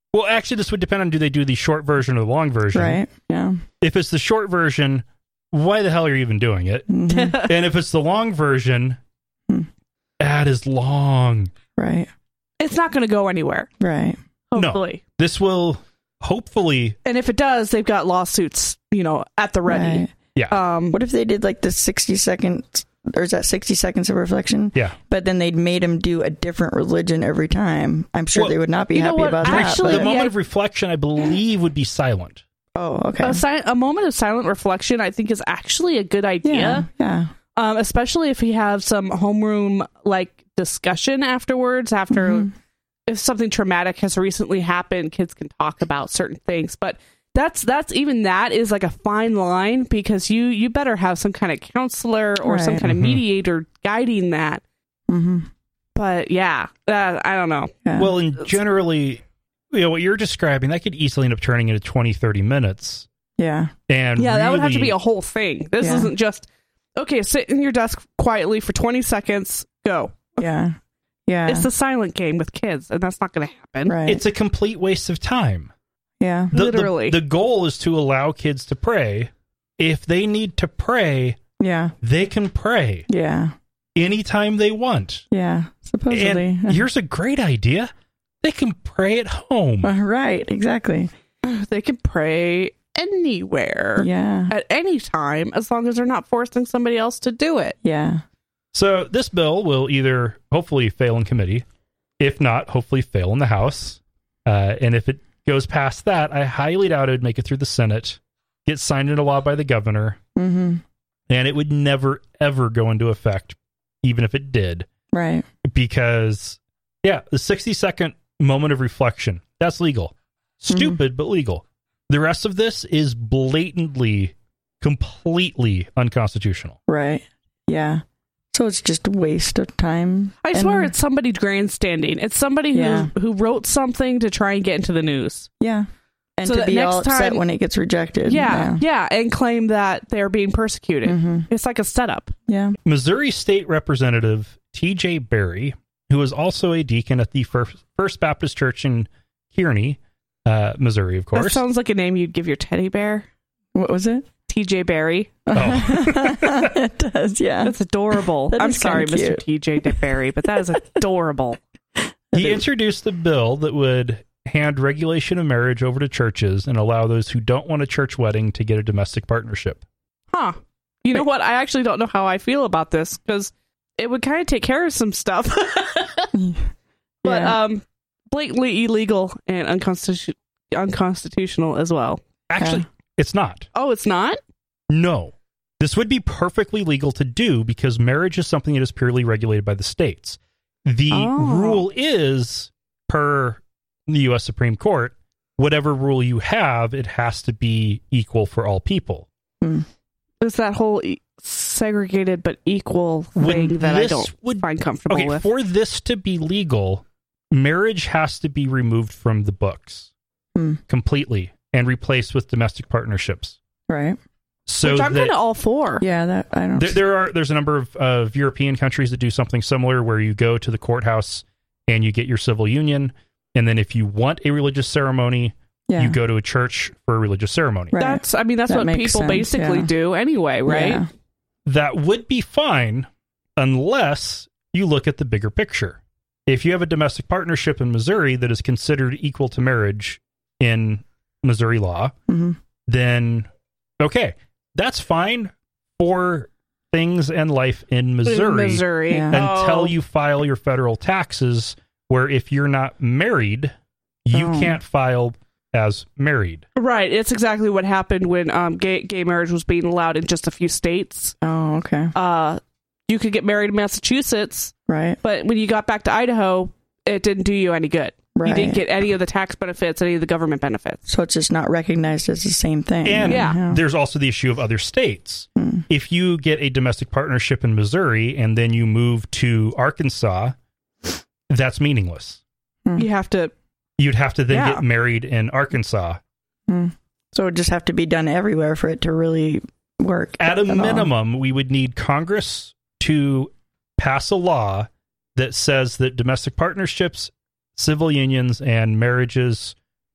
Well, actually, this would depend on do they do the short version or the long version. Right. Yeah. If it's the short version, why the hell are you even doing it? Mhm. And if it's the long version, Hmm. that is long. Right. It's not going to go anywhere, Right. hopefully. This will hopefully, And if it does, they've got lawsuits, you know, at the ready. Right. yeah, Um, What if they did like the sixty seconds, or is that sixty seconds of reflection? yeah. But then they'd made him do a different religion every time. I'm sure Well, they would not be you know happy what? about Actually, that. The But, moment yeah. of reflection, I believe, would be silent. oh, okay. a, si- a moment of silent reflection, I think, is actually a good idea. Yeah. Yeah. Um, especially if we have some homeroom like discussion afterwards. After Mhm. if something traumatic has recently happened, kids can talk about certain things. But that's that's even that is like a fine line, because you you better have some kind of counselor or some Right. kind of Mhm. mediator guiding that. Mm-hmm. But yeah, uh, I don't know. Yeah. Well, and generally, you know, what you're describing, that could easily end up turning into twenty, thirty minutes. yeah. And Yeah, that would have to be really- a whole thing. This Yeah. isn't just okay. Sit in your desk quietly for twenty seconds. Go. Yeah. Yeah. It's the silent game with kids, and that's not going to happen. right. It's a complete waste of time. yeah. The, the- Literally. The, goal is to allow kids to pray. If they need to pray, Yeah. they can pray Yeah. anytime they want. Yeah. Supposedly. And here's a great idea. They can pray at home. Uh, right. Exactly. They can pray anywhere Yeah. at any time, as long as they're not forcing somebody else to do it. Yeah. So this bill will either hopefully fail in committee, if not, hopefully fail in the House. Uh, and if it goes past that, I highly doubt it would make it through the Senate, get signed into law by the governor, Mm-hmm. and it would never, ever go into effect, even if it did. Right. Because, yeah, the sixty second moment of reflection, that's legal. Stupid, but legal. The rest of this is blatantly, completely unconstitutional. Right. Yeah. So it's just a waste of time. I And- swear it's somebody grandstanding. It's somebody who, Yeah. who wrote something to try and get into the news. Yeah. And So to that be next all upset time- when it gets rejected. Yeah, yeah, and claim that they're being persecuted. Mm-hmm. It's like a setup. Yeah. Missouri State Representative T J Berry, who is also a deacon at the First, First Baptist Church in Kearney, uh, Missouri, of That course. sounds like a name you'd give your teddy bear. What was it? T J Berry. Oh. It does, yeah. That's adorable. That I'm is sorry, kinda Mister cute. T J Berry, but that is adorable. He introduced the bill that would hand regulation of marriage over to churches and allow those who don't want a church wedding to get a domestic partnership. Huh. You know what? I actually don't know how I feel about this, because it would kind of take care of some stuff. But Yeah. um, blatantly illegal and unconstitu- unconstitutional as well. Actually, Yeah. it's not. Oh, it's not? No. This would be perfectly legal to do because marriage is something that is purely regulated by the states. The Oh. rule is, per the U S Supreme Court, whatever rule you have, it has to be equal for all people. It's that whole e- segregated but equal When thing that I this don't would- find comfortable Okay, with. for this to be legal, marriage has to be removed from the books Hmm. completely and replaced with domestic partnerships. Right. So Which I'm that kind of all for. Yeah, that I don't there, there are there's a number of, of European countries that do something similar, where you go to the courthouse and you get your civil union, and then if you want a religious ceremony, yeah. you go to a church for a religious ceremony. Right. That's, I mean, that's That what makes people sense, basically yeah. do anyway, right? Yeah. That would be fine unless you look at the bigger picture. If you have a domestic partnership in Missouri that is considered equal to marriage in Missouri law, Mhm. then okay, that's fine for things and life in Missouri, In Missouri. Yeah. until Oh. you file your federal taxes, where if you're not married, you Oh. can't file as married. Right. It's exactly what happened when um, gay, gay marriage was being allowed in just a few states. Oh, okay. Uh, you could get married in Massachusetts, Right. but when you got back to Idaho, it didn't do you any good. Right. You didn't get any of the tax benefits, any of the government benefits. So it's just not recognized as the same thing. And Yeah. there's also the issue of other states. Hmm. If you get a domestic partnership in Missouri and then you move to Arkansas, that's meaningless. Hmm. You have to, You'd have to then Yeah. get married in Arkansas. Hmm. So it would just have to be done everywhere for it to really work. At a all. minimum, we would need Congress to pass a law that says that domestic partnerships, civil unions, and marriages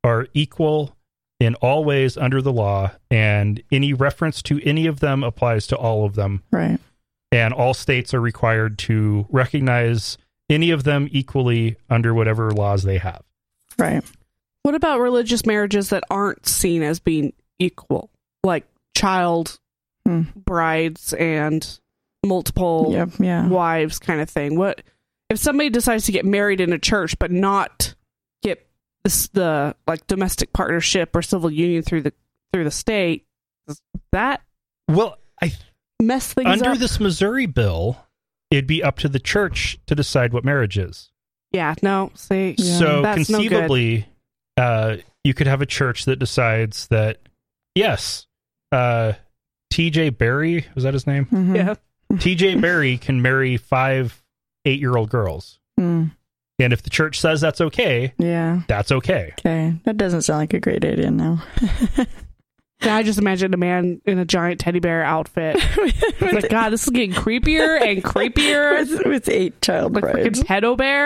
are equal in all ways under the law, and any reference to any of them applies to all of them. Right. And all states are required to recognize any of them equally under whatever laws they have. Right. What about religious marriages that aren't seen as being equal, like child Hmm. brides and multiple Yep. Yeah. wives kind of thing? What if somebody decides to get married in a church but not get this, the like domestic partnership or civil union through the through the state? Does that Well, I mess things under up? this Missouri bill, it'd be up to the church to decide what marriage is. Yeah, no, see, Yeah. So that's no good. conceivably, uh, you could have a church that decides that, yes, uh, T J Barry, was that his name? Mhm. Yeah. T J Barry can marry five eight-year-old girls. Mm. And if the church says that's okay, Yeah. that's okay. Okay. That doesn't sound like a great idea now. Yeah, I just imagine a man in a giant teddy bear outfit. It's like, God, this is getting creepier and creepier. with, with eight child Like brides. freaking pedo bear.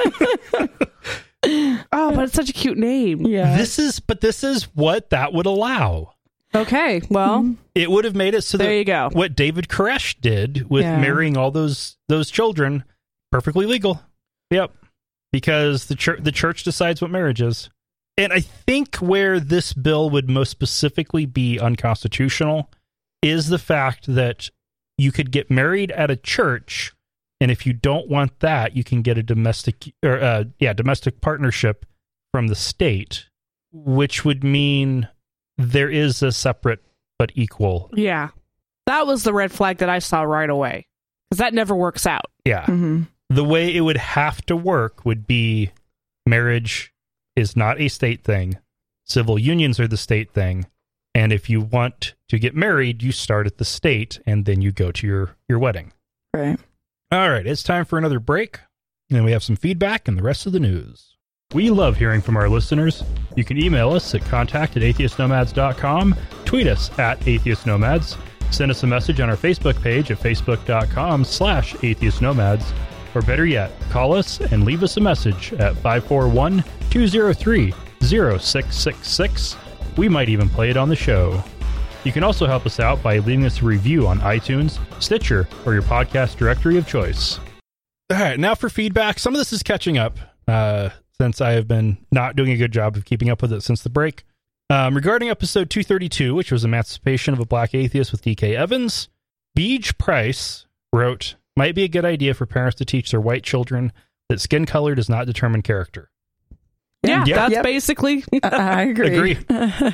Oh, but it's such a cute name. Yeah. This is, but this is what that would allow. Okay, well, It would have made it so that there you go. what David Koresh did with Yeah. marrying all those those children, perfectly legal. Yep, because the church the church decides what marriage is. And I think where this bill would most specifically be unconstitutional is the fact that you could get married at a church, and if you don't want that, you can get a domestic or uh, yeah domestic partnership from the state, which would mean there is a separate but equal. Yeah. That was the red flag that I saw right away. Because that never works out. Yeah. Mm-hmm. The way it would have to work would be marriage is not a state thing. Civil unions are the state thing. And if you want to get married, you start at the state and then you go to your, your wedding. Right. All right. It's time for another break. And then we have some feedback and the rest of the news. We love hearing from our listeners. You can email us at contact at atheist nomads dot com, tweet us at atheist nomads, send us a message on our Facebook page at facebook dot com slash atheist nomads, or better yet, call us and leave us a message at five four one, two zero three, zero six six six. We might even play it on the show. You can also help us out by leaving us a review on iTunes, Stitcher, or your podcast directory of choice. All right, now for feedback. Some of this is catching up. Uh, since I have been not doing a good job of keeping up with it since the break. Um, regarding episode two thirty-two, which was Emancipation of a Black Atheist with D K Evans, Beej Price wrote, might be a good idea for parents to teach their white children that skin color does not determine character. Yeah, Yeah. that's Yep. basically... I, I agree. Agree. uh,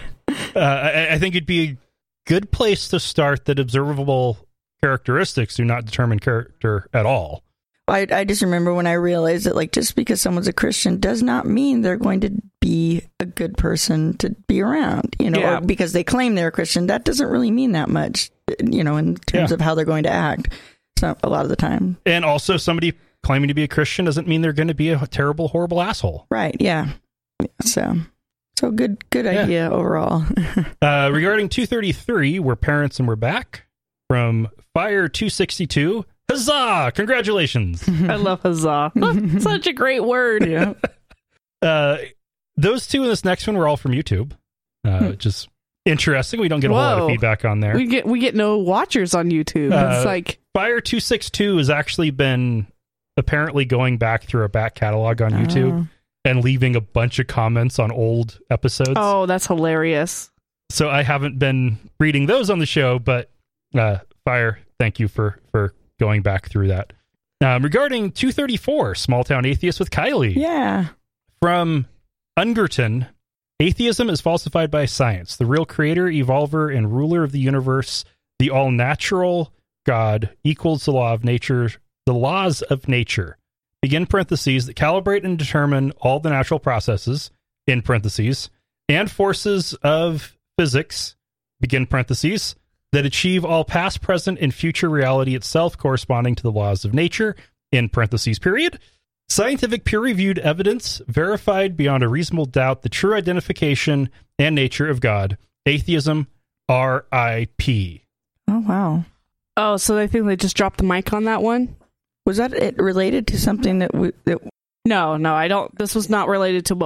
I, I think it'd be a good place to start that observable characteristics do not determine character at all. I, I just remember when I realized that, like, just because someone's a Christian does not mean they're going to be a good person to be around, you know, Yeah. or because they claim they're a Christian, that doesn't really mean that much, you know, in terms Yeah. of how they're going to act. So a lot of the time. And also, somebody claiming to be a Christian doesn't mean they're going to be a terrible, horrible asshole. Right. Yeah. So, so good, good Yeah. idea overall. Uh, regarding two thirty-three, we're parents and we're back. From Fire two sixty-two, huzzah! Congratulations! I love huzzah. Such a great word. Yeah. uh, those two and this next one were all from YouTube, uh, Hmm. which is interesting. We don't get a whole lot of Whoa. feedback on there. We get we get no watchers on YouTube. Uh, It's like, Fire two sixty-two has actually been apparently going back through our back catalog on YouTube Oh. and leaving a bunch of comments on old episodes. oh, that's hilarious. So I haven't been reading those on the show, but uh, Fire, thank you for, for going back through that. Um, regarding two thirty-four, Small Town Atheist with Kylie. Yeah. From Ungerton, atheism is falsified by science. The real creator, evolver, and ruler of the universe, the all-natural God, equals the law of nature, the laws of nature. Begin parentheses that calibrate and determine all the natural processes, in parentheses, and forces of physics, begin parentheses, that achieve all past, present, and future reality itself corresponding to the laws of nature, in parentheses, period. Scientific peer-reviewed evidence verified beyond a reasonable doubt the true identification and nature of God. Atheism, R I P Oh, wow. Oh, so they think they just dropped the mic on that one? Was that it related to something that we, that No, no, I don't. This was not related to what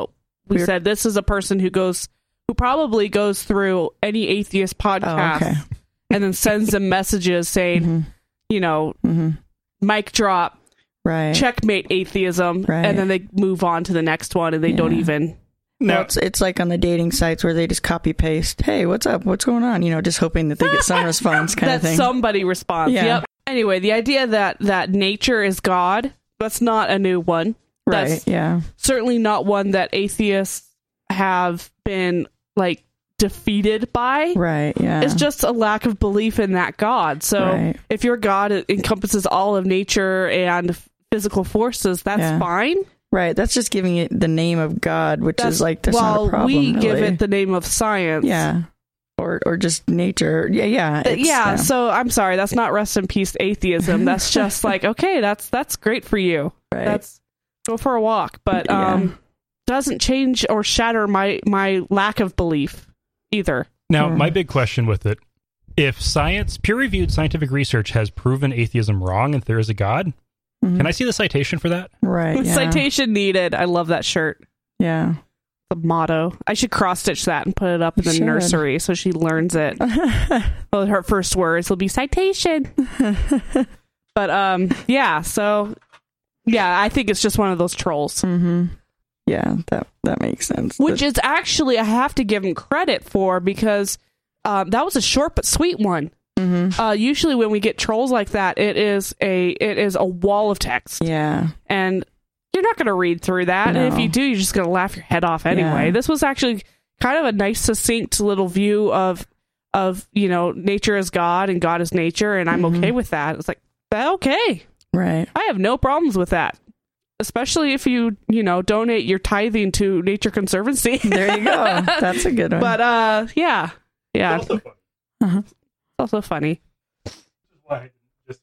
We Weird. said this is a person who goes, who probably goes through any atheist podcast Oh, okay. and then sends them messages saying, Mm-hmm. you know, Mm-hmm. mic drop, Right. checkmate atheism, Right. and then they move on to the next one, and they don't Yeah. even. Well, Now, it's, it's like on the dating sites where they just copy paste. Hey, what's up? What's going on? You know, just hoping that they get some response kind that of thing. somebody responds. Yeah. Yep. Anyway, the idea that that nature is God, that's not a new one. right. That's Yeah. certainly not one that atheists have been like defeated by. Right. Yeah. It's just a lack of belief in that God. So Right. if your God encompasses all of nature and physical forces, that's Yeah. fine. right. That's just giving it the name of God, which That's, is like that's well, not a problem. we give really. it the name of science. yeah, or or just nature. Yeah. Yeah. Uh, it's, yeah, so I'm sorry, that's not rest in peace atheism. That's just like, okay, that's that's great for you. Right. That's go for a walk, but Yeah. um doesn't change or shatter my my lack of belief either. now Sure. my big question with it: if science, peer-reviewed scientific research, has proven atheism wrong, and there is a God, Mhm. can I see the citation for that? Right. Yeah. Citation needed. I love that shirt. Yeah. The motto. I should cross stitch that and put it up in the You should. nursery so she learns it. Well, her first words will be citation. But um yeah, so yeah, I think it's just one of those trolls. hmm Yeah. That that makes sense. Which That- is actually, I have to give him credit for, because um, that was a short but sweet one. Mhm. Uh, usually when we get trolls like that, it is a it is a wall of text, Yeah. and you're not going to read through that. And if No. you do, you're just going to laugh your head off anyway. Yeah. This was actually kind of a nice, succinct little view of of you know, nature is God and God is nature, and I'm Mhm. okay with that. It's like, okay, Right. I have no problems with that. Especially if you, you know, donate your tithing to Nature Conservancy. There you go. That's a good one. But uh, yeah, yeah, Also funny. Uh-huh. it's also funny. Why? Just-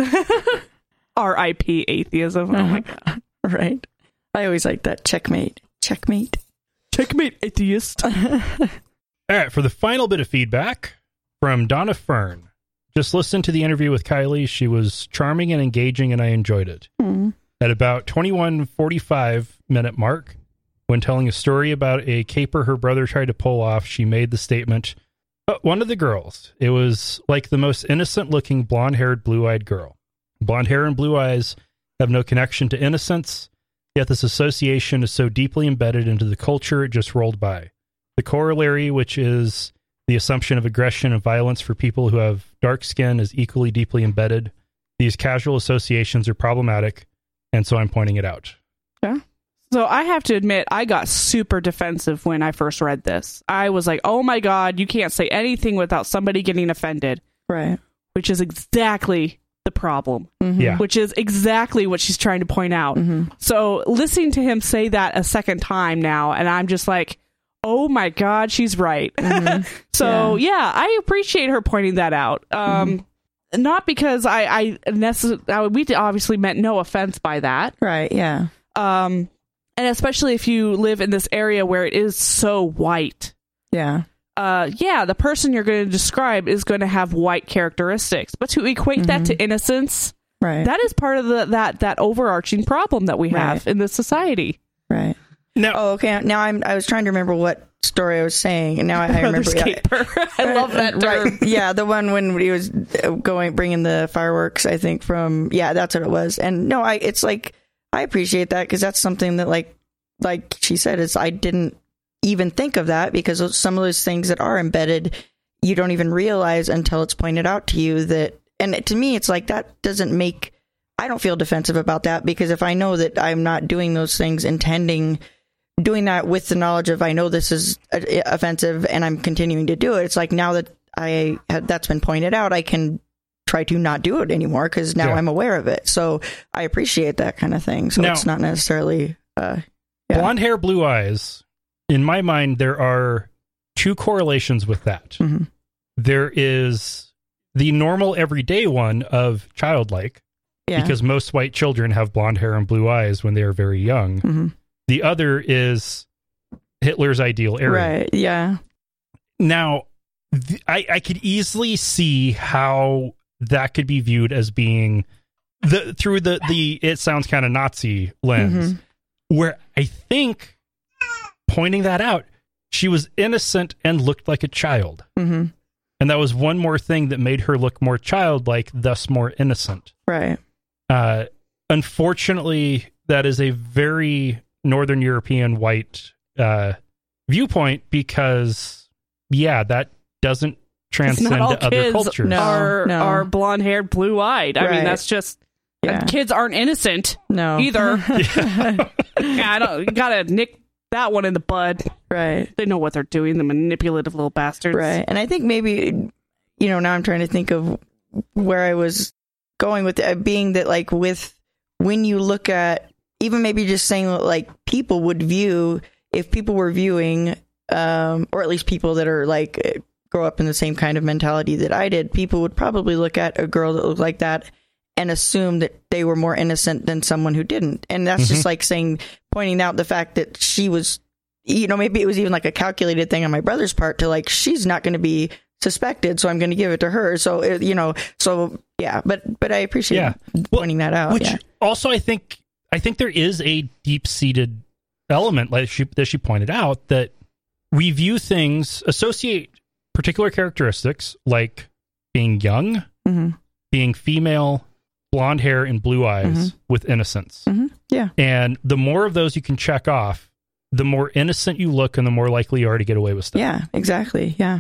R I P atheism. Oh my god. Right. I always like that. Checkmate. Checkmate. Checkmate, atheist. All right, for the final bit of feedback from Donna Fern. Just listen to the interview with Kylie. She was charming and engaging, and I enjoyed it. Mm. At about twenty-one forty-five minute mark, when telling a story about a caper her brother tried to pull off, she made the statement, "But one of the girls, it was like the most innocent-looking blonde-haired, blue-eyed girl. Blonde hair and blue eyes have no connection to innocence, yet this association is so deeply embedded into the culture it just rolled by. The corollary, which is the assumption of aggression and violence for people who have dark skin, is equally deeply embedded. These casual associations are problematic, and so I'm pointing it out." So I have to admit, I got super defensive when I first read this. I was like, oh my god, you can't say anything without somebody getting offended, Right. which is exactly the problem. Mhm. Yeah. Which is exactly what she's trying to point out. Mhm. So listening to him say that a second time now, and I'm just like, oh my god, she's right. Mhm. So yeah. I appreciate her pointing that out. Um, not because I, I necessarily, we obviously meant no offense by that. Right. Yeah. Um, and especially if you live in this area where it is so white. Yeah. Uh, yeah, the person you're going to describe is going to have white characteristics, but to equate that to innocence, Right. that is part of the, that that overarching problem that we have Right. in this society. right. Now, Oh, okay. Now I'm. I was trying to remember what story I was saying, and now I, I remember. Brother's caper. I love that term. Right. Yeah, the one when he was going bringing the fireworks. I think from yeah, that's what it was. And no, I. It's like I appreciate that because that's something that like like she said is I didn't even think of that because some of those things that are embedded you don't even realize until it's pointed out to you that. And to me, it's like that doesn't make. I don't feel defensive about that because if I know that I'm not doing those things intending. Doing that with the knowledge of I know this is offensive and I'm continuing to do it. It's like now that I have, that's been pointed out, I can try to not do it anymore because now Yeah. I'm aware of it. So I appreciate that kind of thing. So Now- it's not necessarily. Uh, yeah. blonde hair, blue eyes, in my mind, there are two correlations with that. Mhm. There is the normal everyday one of childlike, Yeah. because most white children have blonde hair and blue eyes when they are very young. Mhm. The other is Hitler's ideal Aryan. Right. Yeah. Now, th- I, I could easily see how that could be viewed as being the through the, the it sounds kind of Nazi lens, Mhm. where I think pointing that out. She was innocent and looked like a child. Mm-hmm. And that was one more thing that made her look more childlike, thus more innocent. Right. Uh, unfortunately, that is a very Northern European white uh, viewpoint because, yeah, that doesn't transcend not all to other kids cultures. No. are no. are blonde haired, blue eyed. I Right. mean, that's just Yeah. kids aren't innocent No. either. yeah, I don't. You gotta nick that one in the bud. Right. They know what they're doing. The manipulative little bastards. Right. And I think maybe, you know, now I'm trying to think of where I was going with it, being that, like, with when you look at even maybe just saying like people would view, if people were viewing, um, or at least people that are like grow up in the same kind of mentality that I did, people would probably look at a girl that looked like that and assume that they were more innocent than someone who didn't. And that's Mm-hmm. just like saying, pointing out the fact that she was, you know, maybe it was even like a calculated thing on my brother's part to like, she's not going to be suspected, so I'm going to give it to her. So, it, you know, so yeah, but, but I appreciate Yeah. pointing that out. Which Yeah. also, I think, I think there is a deep-seated element, like she, that she pointed out, that we view things, associate particular characteristics like being young, Mm-hmm. being female, blonde hair, and blue eyes Mhm. with innocence. Mm-hmm. Yeah. And the more of those you can check off, the more innocent you look and the more likely you are to get away with stuff. Yeah, exactly. Yeah.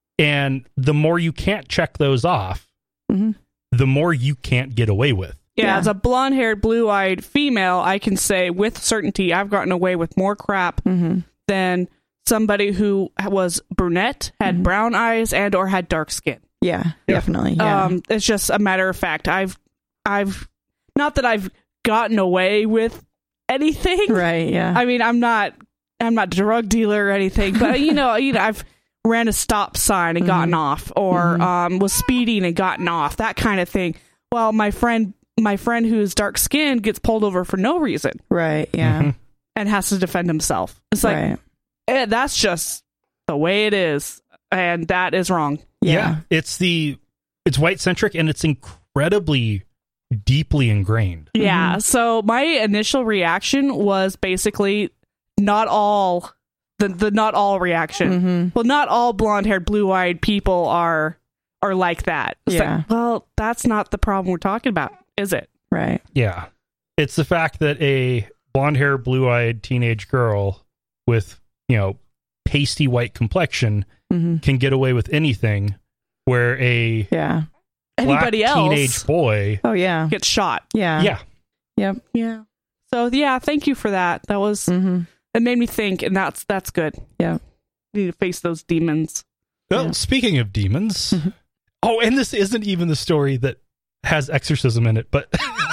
And the more you can't check those off, Mm-hmm. the more you can't get away with. Yeah, Yeah. as a blonde haired, blue eyed female, I can say with certainty I've gotten away with more crap Mm-hmm. than somebody who was brunette, had Mhm. brown eyes, and or had dark skin. Yeah, Yeah. definitely. Yeah. Um, it's just a matter of fact. I've, I've, not that I've gotten away with anything. right. Yeah. I mean, I'm not, I'm not a drug dealer or anything, but you know, you know, I've ran a stop sign and gotten Mhm. off, or Mhm. um, was speeding and gotten off, that kind of thing. Well, my friend, my friend who's dark skinned gets pulled over for no reason right. Yeah. Mhm. and has to defend himself. It's like right. eh, that's just the way it is, and that is wrong. Yeah. It's the it's white centric and it's incredibly deeply ingrained. Yeah. So my initial reaction was basically not all the the not all reaction. Mm-hmm. Well, not all blonde haired, blue eyed people are are like that. It's Yeah. like, well, that's not the problem we're talking about, is it? Right. Yeah. It's the fact that a blonde hair, blue eyed teenage girl with, you know, pasty white complexion Mm-hmm. can get away with anything, where a Yeah. Anybody black else teenage boy, Oh yeah. gets shot. Yeah. yeah, Yep. Yeah. So yeah, thank you for that. That was Mm-hmm. it made me think, and that's that's good. Yeah. You need to face those demons. Well, Yeah. speaking of demons, Mhm. oh, and this isn't even the story that has exorcism in it, but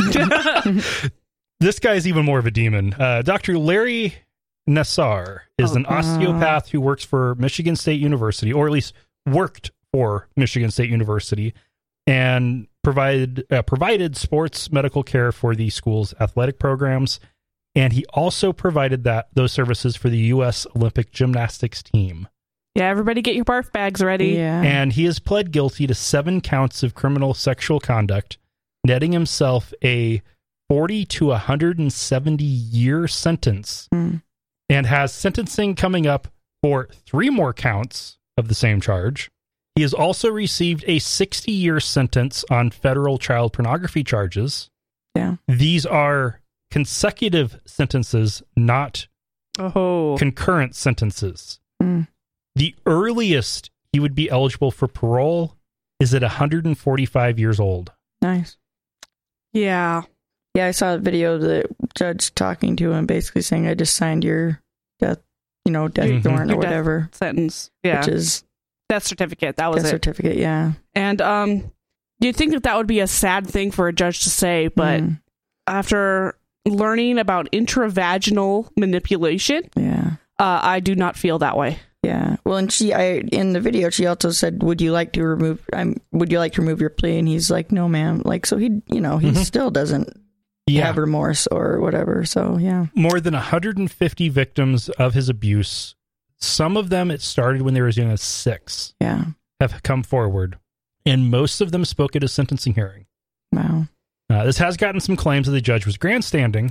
this guy's even more of a demon. Uh, Doctor Larry Nassar is Oh, an osteopath who works for Michigan State University, or at least worked for Michigan State University, and provided uh, provided sports medical care for the school's athletic programs. And he also provided that those services for the U S Olympic gymnastics team. Yeah, everybody get your barf bags ready. Yeah. And he has pled guilty to seven counts of criminal sexual conduct, netting himself a forty to one hundred seventy year sentence, Mm. and has sentencing coming up for three more counts of the same charge. He has also received a sixty year sentence on federal child pornography charges. Yeah. These are consecutive sentences, not Oh. concurrent sentences. Mm. The earliest he would be eligible for parole is at one hundred forty-five years old. Nice. Yeah. Yeah, I saw a video of the judge talking to him, basically saying, "I just signed your death, you know, death Mhm. warrant or Your death whatever." Sentence. Yeah. Which is Death certificate. That was death it. certificate. Yeah. And um, you'd think that that would be a sad thing for a judge to say, but Mm. after learning about intravaginal manipulation, Yeah. uh, I do not feel that way. Yeah. Well, and she, I in the video, she also said, "Would you like to remove? I'm. Would you like to remove your plea?" And he's like, "No, ma'am." Like, so he, you know, he Mhm. still doesn't Yeah. have remorse or whatever. So yeah. More than one hundred fifty victims of his abuse. Some of them, it started when they were as young as six, Yeah. have come forward. And most of them spoke at a sentencing hearing. Wow. Uh, this has gotten some claims that the judge was grandstanding,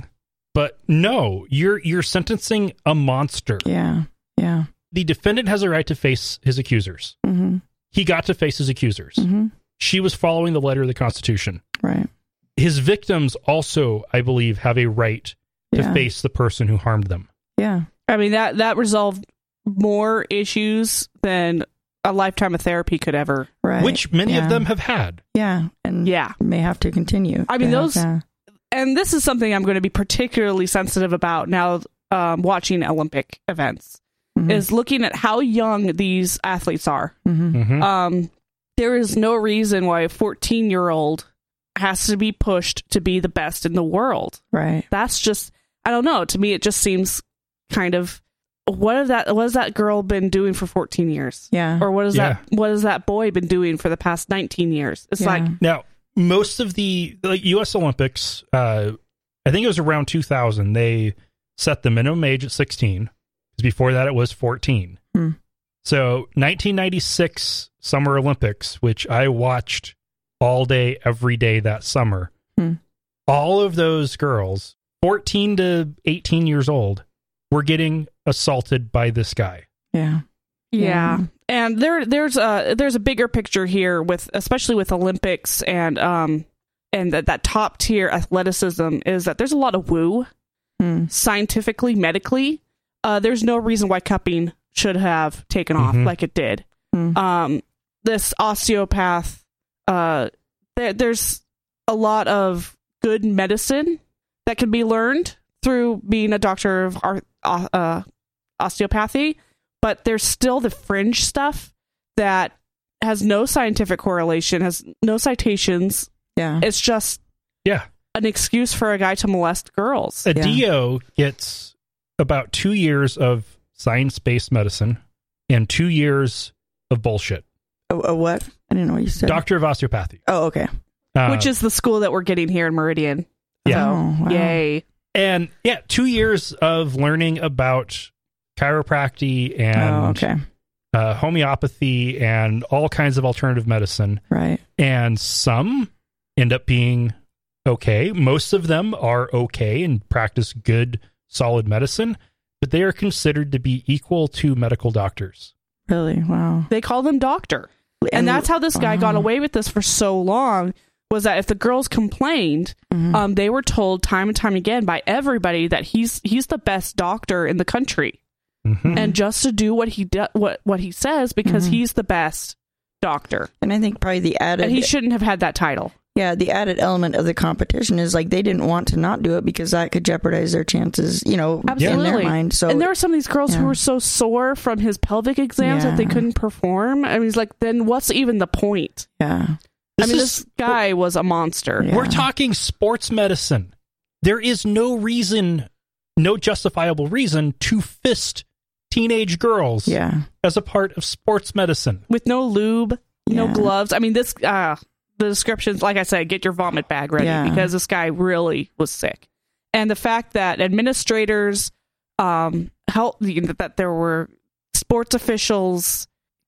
But no, you're you're sentencing a monster. Yeah. Yeah. The defendant has a right to face his accusers. Mm-hmm. He got to face his accusers. Mm-hmm. She was following the letter of the Constitution. Right. His victims also, I believe, have a right to Yeah. face the person who harmed them. Yeah. I mean, that, that resolved more issues than a lifetime of therapy could ever. Right. Which many yeah. of them have had. Yeah. And Yeah. may have to continue. I mean, to those- have- And this is something I'm going to be particularly sensitive about now um, watching Olympic events, Mhm. is looking at how young these athletes are. Mhm. Mhm. Um, there is no reason why a fourteen-year-old has to be pushed to be the best in the world. Right. That's just, I don't know. To me, it just seems kind of, what have that? What has that girl been doing for fourteen years? Yeah. Or what is Yeah. that? What has that boy been doing for the past nineteen years? It's Yeah. like, Now, most of the like U S Olympics, uh, I think it was around two thousand, they set the minimum age at sixteen. Because before that, it was fourteen. Hmm. So nineteen ninety-six Summer Olympics, which I watched all day, every day that summer, Hmm. all of those girls, fourteen to eighteen years old, were getting assaulted by this guy. Yeah. yeah. Yeah. And there, there's a there's a bigger picture here with, especially with Olympics and um and that, that top tier athleticism, is that there's a lot of woo, Hmm. scientifically, medically. Uh, there's no reason why cupping should have taken off Mhm. like it did. Hmm. Um, this osteopath, uh, there, there's a lot of good medicine that can be learned through being a doctor of ar- uh, uh, osteopathy, but there's still the fringe stuff that has no scientific correlation, has no citations. Yeah. It's just Yeah. an excuse for a guy to molest girls. A Yeah. D O gets about two years of science-based medicine and two years of bullshit. A, a what? I didn't know what you said. Doctor of Osteopathy. Oh, okay. Uh, Which is the school that we're getting here in Meridian. Yeah. Oh, wow. Yay. and yeah, two years of learning about chiropractic and Oh, okay. uh, homeopathy and all kinds of alternative medicine. Right. And some end up being okay. Most of them are okay and practice good, solid medicine, but they are considered to be equal to medical doctors. Really? Wow. They call them doctor. And that's how this guy got uh, away with this for so long, was that if the girls complained, Mhm. um, they were told time and time again by everybody that he's he's the best doctor in the country, Mhm. and just to do what he do, what what he says, because Mhm. he's the best doctor, And I think probably the added, and he shouldn't have had that title. yeah, the added element of the competition is like they didn't want to not do it because that could jeopardize their chances, you know, in Absolutely. their mind. So, And there were some of these girls who yeah. were so sore from his pelvic exams that they Yeah. couldn't perform. I mean, he's like, then what's even the point? yeah. I This mean, is- this guy was a monster. Yeah. We're talking sports medicine. There is no reason, no justifiable reason to fist teenage girls Yeah. as a part of sports medicine. With no lube, no Yeah. gloves. I mean, this, uh, the descriptions, like I said, get your vomit bag ready, Yeah. because this guy really was sick. And the fact that administrators, um, help, that there were sports officials,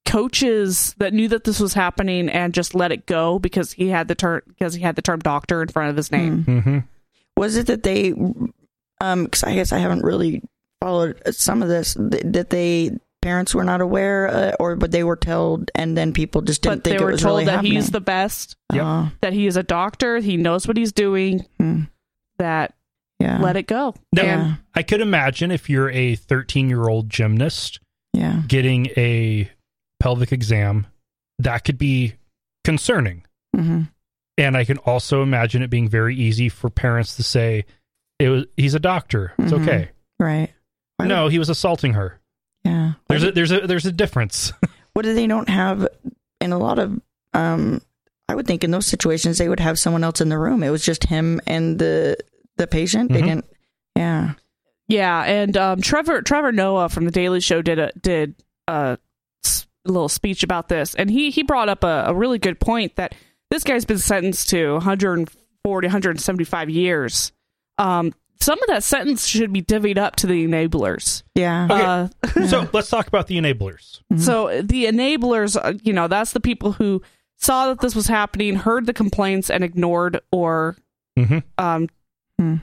coaches that knew that this was happening and just let it go because he had the term, because he had the term doctor in front of his name. Hmm. Mm-hmm. Was it that they, um, because I guess I haven't really followed some of this, th- that they, parents were not aware, uh, or but they were told, and then people just didn't But think they it were was told really that happening. he's the best, Yep. Oh, that he is a doctor, he knows what he's doing, hmm. that Yeah. let it go. Now, And I could imagine if you're a thirteen-year-old gymnast Yeah. getting a pelvic exam, that could be concerning. Mm-hmm. And I can also imagine it being very easy for parents to say, "It was he's a doctor. It's Mhm. okay." Right. Why No, he was assaulting her. Yeah. There's a there's a there's a difference. What do they don't have in a lot of, um, I would think in those situations, they would have someone else in the room. It was just him and the, the patient. They Mhm. didn't, yeah. yeah, and um, Trevor Trevor Noah from the Daily Show did a did a s- little speech about this, and he he brought up a, a really good point that this guy's been sentenced to one forty, one seventy-five years. Um, some of that sentence should be divvied up to the enablers. Yeah. Okay. Uh, So let's talk about the enablers. So the enablers, uh, you know, that's the people who saw that this was happening, heard the complaints, and ignored or Mm-hmm. um, Hmm.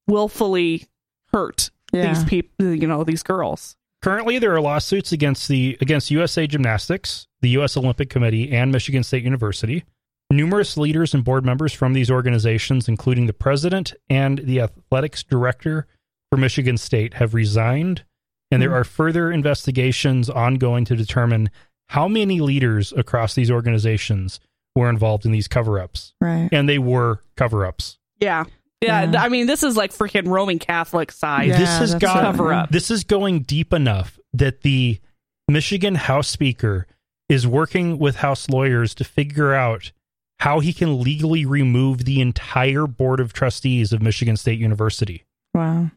willfully hurt Yeah. these people, you know, these girls. Currently, there are lawsuits against the against U S A Gymnastics, the U S Olympic Committee, and Michigan State University. Numerous leaders and board members from these organizations, including the president and the athletics director for Michigan State, have resigned, and there are further investigations ongoing to determine how many leaders across these organizations were involved in these cover-ups. Right. And they were cover-ups. Yeah. Yeah, Yeah. I mean, this is like freaking Roman Catholic size. Yeah, this has that's got it. Cover up. This is going deep enough that the Michigan House Speaker is working with House lawyers to figure out how he can legally remove the entire board of trustees of Michigan State University. Wow.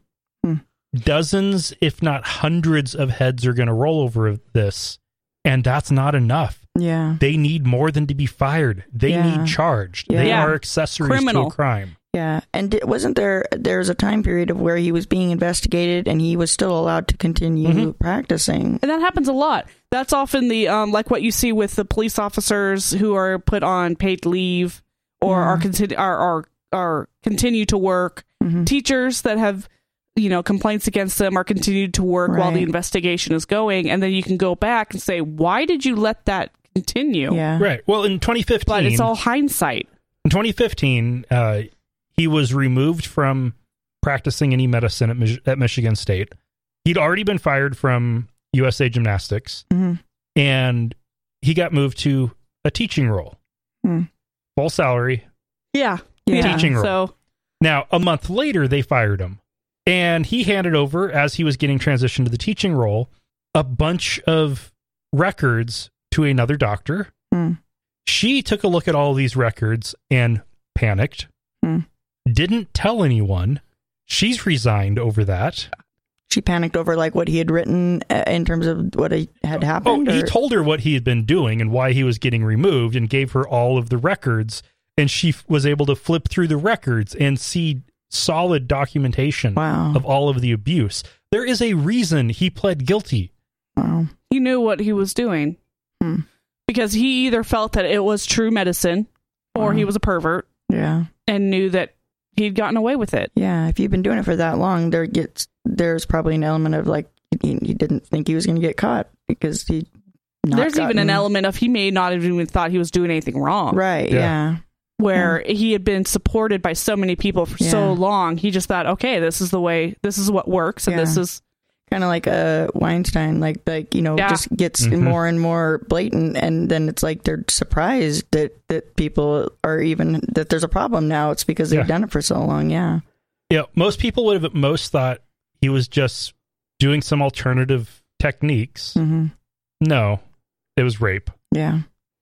Dozens, if not hundreds, of heads are going to roll over this, and that's not enough. Yeah. They need more than to be fired. They Yeah. need charged. Yeah. They Yeah. are accessories Criminal. to a crime. Yeah, and di- wasn't there there's a time period of where he was being investigated and he was still allowed to continue Mhm. practicing? And that happens a lot. That's often the um, like what you see with the police officers who are put on paid leave or Yeah. are continue are, are are continue to work. Mhm. Teachers that have you know complaints against them are continued to work while the Right. investigation is going, and then you can go back and say, why did you let that continue? Yeah. Right. Well, in twenty fifteen, But it's all hindsight. in twenty fifteen, uh, he was removed from practicing any medicine at, Mich- at Michigan State. He'd already been fired from U S A Gymnastics, Mhm. and he got moved to a teaching role. Hmm. Full salary. Yeah. Yeah. Teaching role. So Now, a month later, they fired him, and he handed over, as he was getting transitioned to the teaching role, a bunch of records to another doctor. Hmm. She took a look at all these records and panicked. Hmm. Didn't tell anyone. She's resigned over that. She panicked over like what he had written uh, in terms of what had Oh, happened. he or- told her what he had been doing and why he was getting removed, and gave her all of the records. And she f- was able to flip through the records and see solid documentation Wow. of all of the abuse. There is a reason he pled guilty. Wow. he knew what he was doing Hmm. because he either felt that it was true medicine or Wow. he was a pervert Yeah. and knew that he'd gotten away with it. Yeah. If you've been doing it for that long, there gets there's probably an element of like he, he didn't think he was going to get caught because he. Not There's even an gotten- element of he may not have even thought he was doing anything wrong. Right. Yeah. Yeah. Where he had been supported by so many people for Yeah. so long, he just thought, okay, this is the way, this is what works, and Yeah. this is Kind of like a Weinstein, like like you know, Yeah. just gets Mhm. more and more blatant, and then it's like they're surprised that that people are even that there's a problem now. It's because they've Yeah. done it for so long. Yeah. Yeah, most people would have at most thought he was just doing some alternative techniques. Mm-hmm. No, it was rape. Yeah.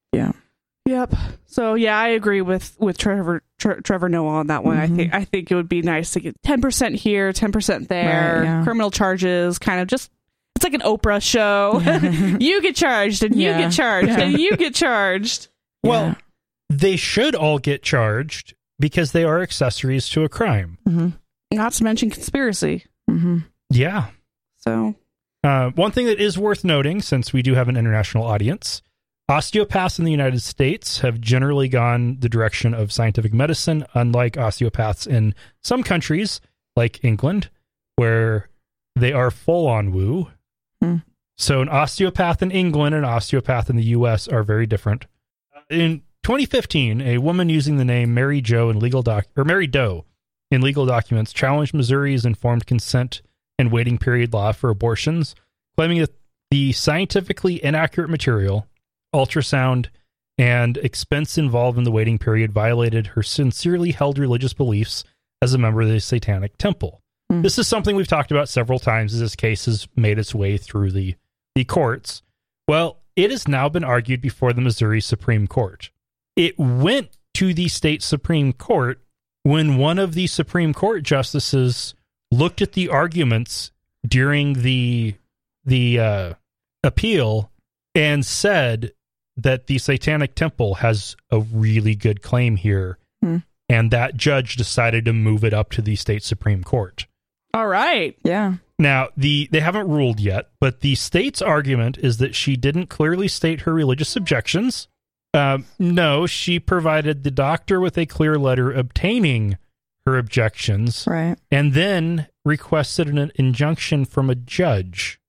Yep. So yeah, I agree with with Trevor Tre- Trevor Noah on that one. Mhm. I think I think it would be nice to get ten percent here, ten percent there. Right, yeah. Criminal charges, kind of just it's like an Oprah show. You get charged, and you Yeah. get charged, Yeah. and you get charged. Well, they should all get charged because they are accessories to a crime. Mm-hmm. Not to mention conspiracy. Mm-hmm. Yeah. So Uh, one thing that is worth noting, since we do have an international audience, osteopaths in the United States have generally gone the direction of scientific medicine, unlike osteopaths in some countries, like England, where they are full on woo. Hmm. So an osteopath in England and an osteopath in the U S are very different. In twenty fifteen, a woman using the name Mary Jo in legal doc or Mary Doe in legal documents challenged Missouri's informed consent and waiting period law for abortions, claiming that the scientifically inaccurate material, ultrasound, and expense involved in the waiting period violated her sincerely held religious beliefs as a member of the Satanic Temple. Hmm. This is something we've talked about several times as this case has made its way through the, the courts. Well, it has now been argued before the Missouri Supreme Court. It went to the state Supreme Court when one of the Supreme Court justices looked at the arguments during the the uh, appeal and said that the Satanic Temple has a really good claim here, Hmm. and that judge decided to move it up to the state Supreme Court. all right. Yeah. Now, the they haven't ruled yet, but the state's argument is that she didn't clearly state her religious objections. Um, no, she provided the doctor with a clear letter obtaining her objections, Right. and then requested an injunction from a judge.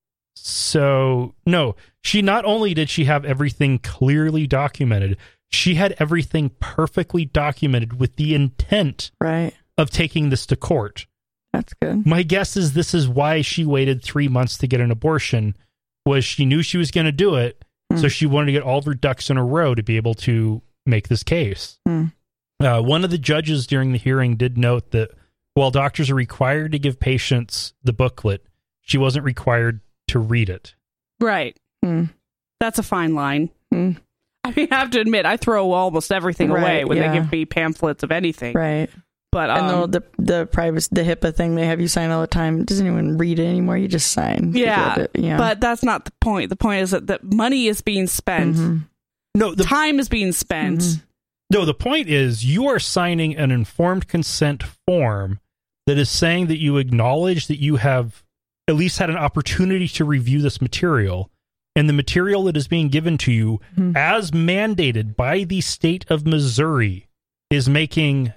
So, no, she not only did she have everything clearly documented, she had everything perfectly documented with the intent Right. of taking this to court. That's good. My guess is this is why she waited three months to get an abortion, was she knew she was going to do it, Hmm. so she wanted to get all of her ducks in a row to be able to make this case. Hmm. Uh, one of the judges during the hearing did note that while doctors are required to give patients the booklet, she wasn't required to read it. Right. Hmm. That's a fine line. Hmm. I mean, I have to admit, I throw almost everything Right, away when yeah. they give me pamphlets of anything. Right. But um, And the, the the privacy, the HIPAA thing they have you sign all the time, doesn't anyone read it anymore? You just sign. yeah, It, yeah. but that's not the point. The point is that, that money is being spent, Mhm. No, the time is being spent. Mhm. no, the point is you are signing an informed consent form that is saying that you acknowledge that you have at least had an opportunity to review this material, and the material that is being given to you, Mhm. as mandated by the state of Missouri, is making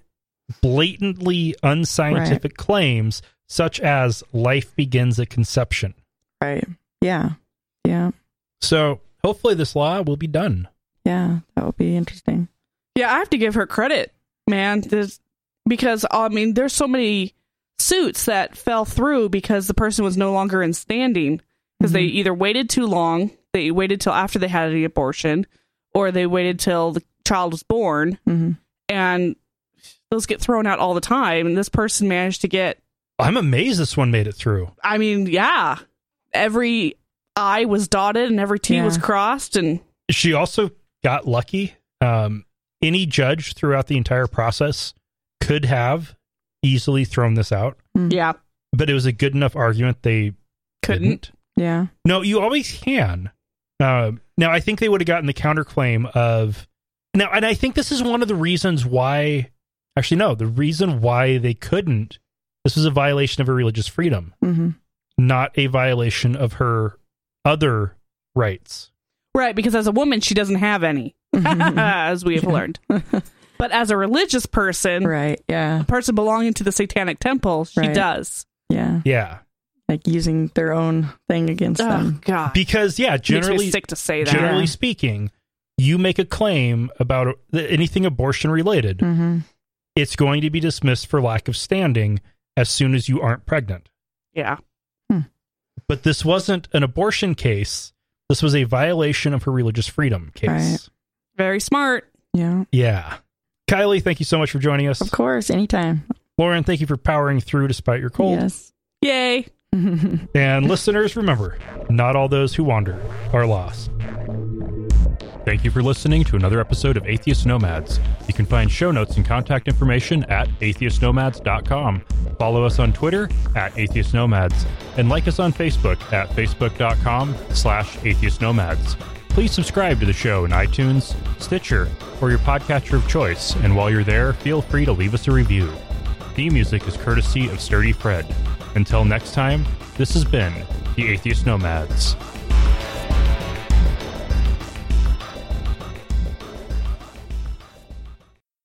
blatantly unscientific claims such as life begins at conception. Right. Yeah. Yeah. So hopefully this law will be done. Yeah. That would be interesting. Yeah, I have to give her credit, man. There's, because, I mean, there's so many suits that fell through because the person was no longer in standing because they either waited too long, they waited till after they had the abortion, or they waited till the child was born, Mm-hmm. and those get thrown out all the time. And this person managed to get, I'm amazed this one made it through. I mean, yeah, every I was dotted and every T Yeah. was crossed, and She also got lucky. Um, any judge throughout the entire process could have easily thrown this out, yeah, but it was a good enough argument they couldn't. didn't. Yeah. No, you always can. Uh, now, I think they would have gotten the counterclaim of... Now, and I think this is one of the reasons why... Actually, no, the reason why they couldn't, this was a violation of her religious freedom, Mm-hmm. not a violation of her other rights. Right, because as a woman, she doesn't have any, as we have learned. But as a religious person, Right. Yeah. a person belonging to the Satanic Temple, she Right. does. Yeah. Yeah. Like using their own thing against Oh, them. God. Because, yeah, Makes me generally... sick to say that. Generally Yeah. speaking, you make a claim about anything abortion related, Mm-hmm. it's going to be dismissed for lack of standing as soon as you aren't pregnant. Yeah. But this wasn't an abortion case. This was a violation of her religious freedom case. Right. Very smart. Yeah. Yeah. Kylie, thank you so much for joining us. Of course. Anytime. Lauren, thank you for powering through despite your cold. Yes. Yay. And listeners, remember, not all those who wander are lost. Thank you for listening to another episode of Atheist Nomads. You can find show notes and contact information at atheist nomads dot com. Follow us on Twitter at Atheist Nomads and like us on Facebook at facebook dot com slash atheist nomads. Please subscribe to the show in iTunes, Stitcher, or your podcatcher of choice. And while you're there, feel free to leave us a review. Theme music is courtesy of Sturdy Fred. Until next time, this has been the Atheist Nomads.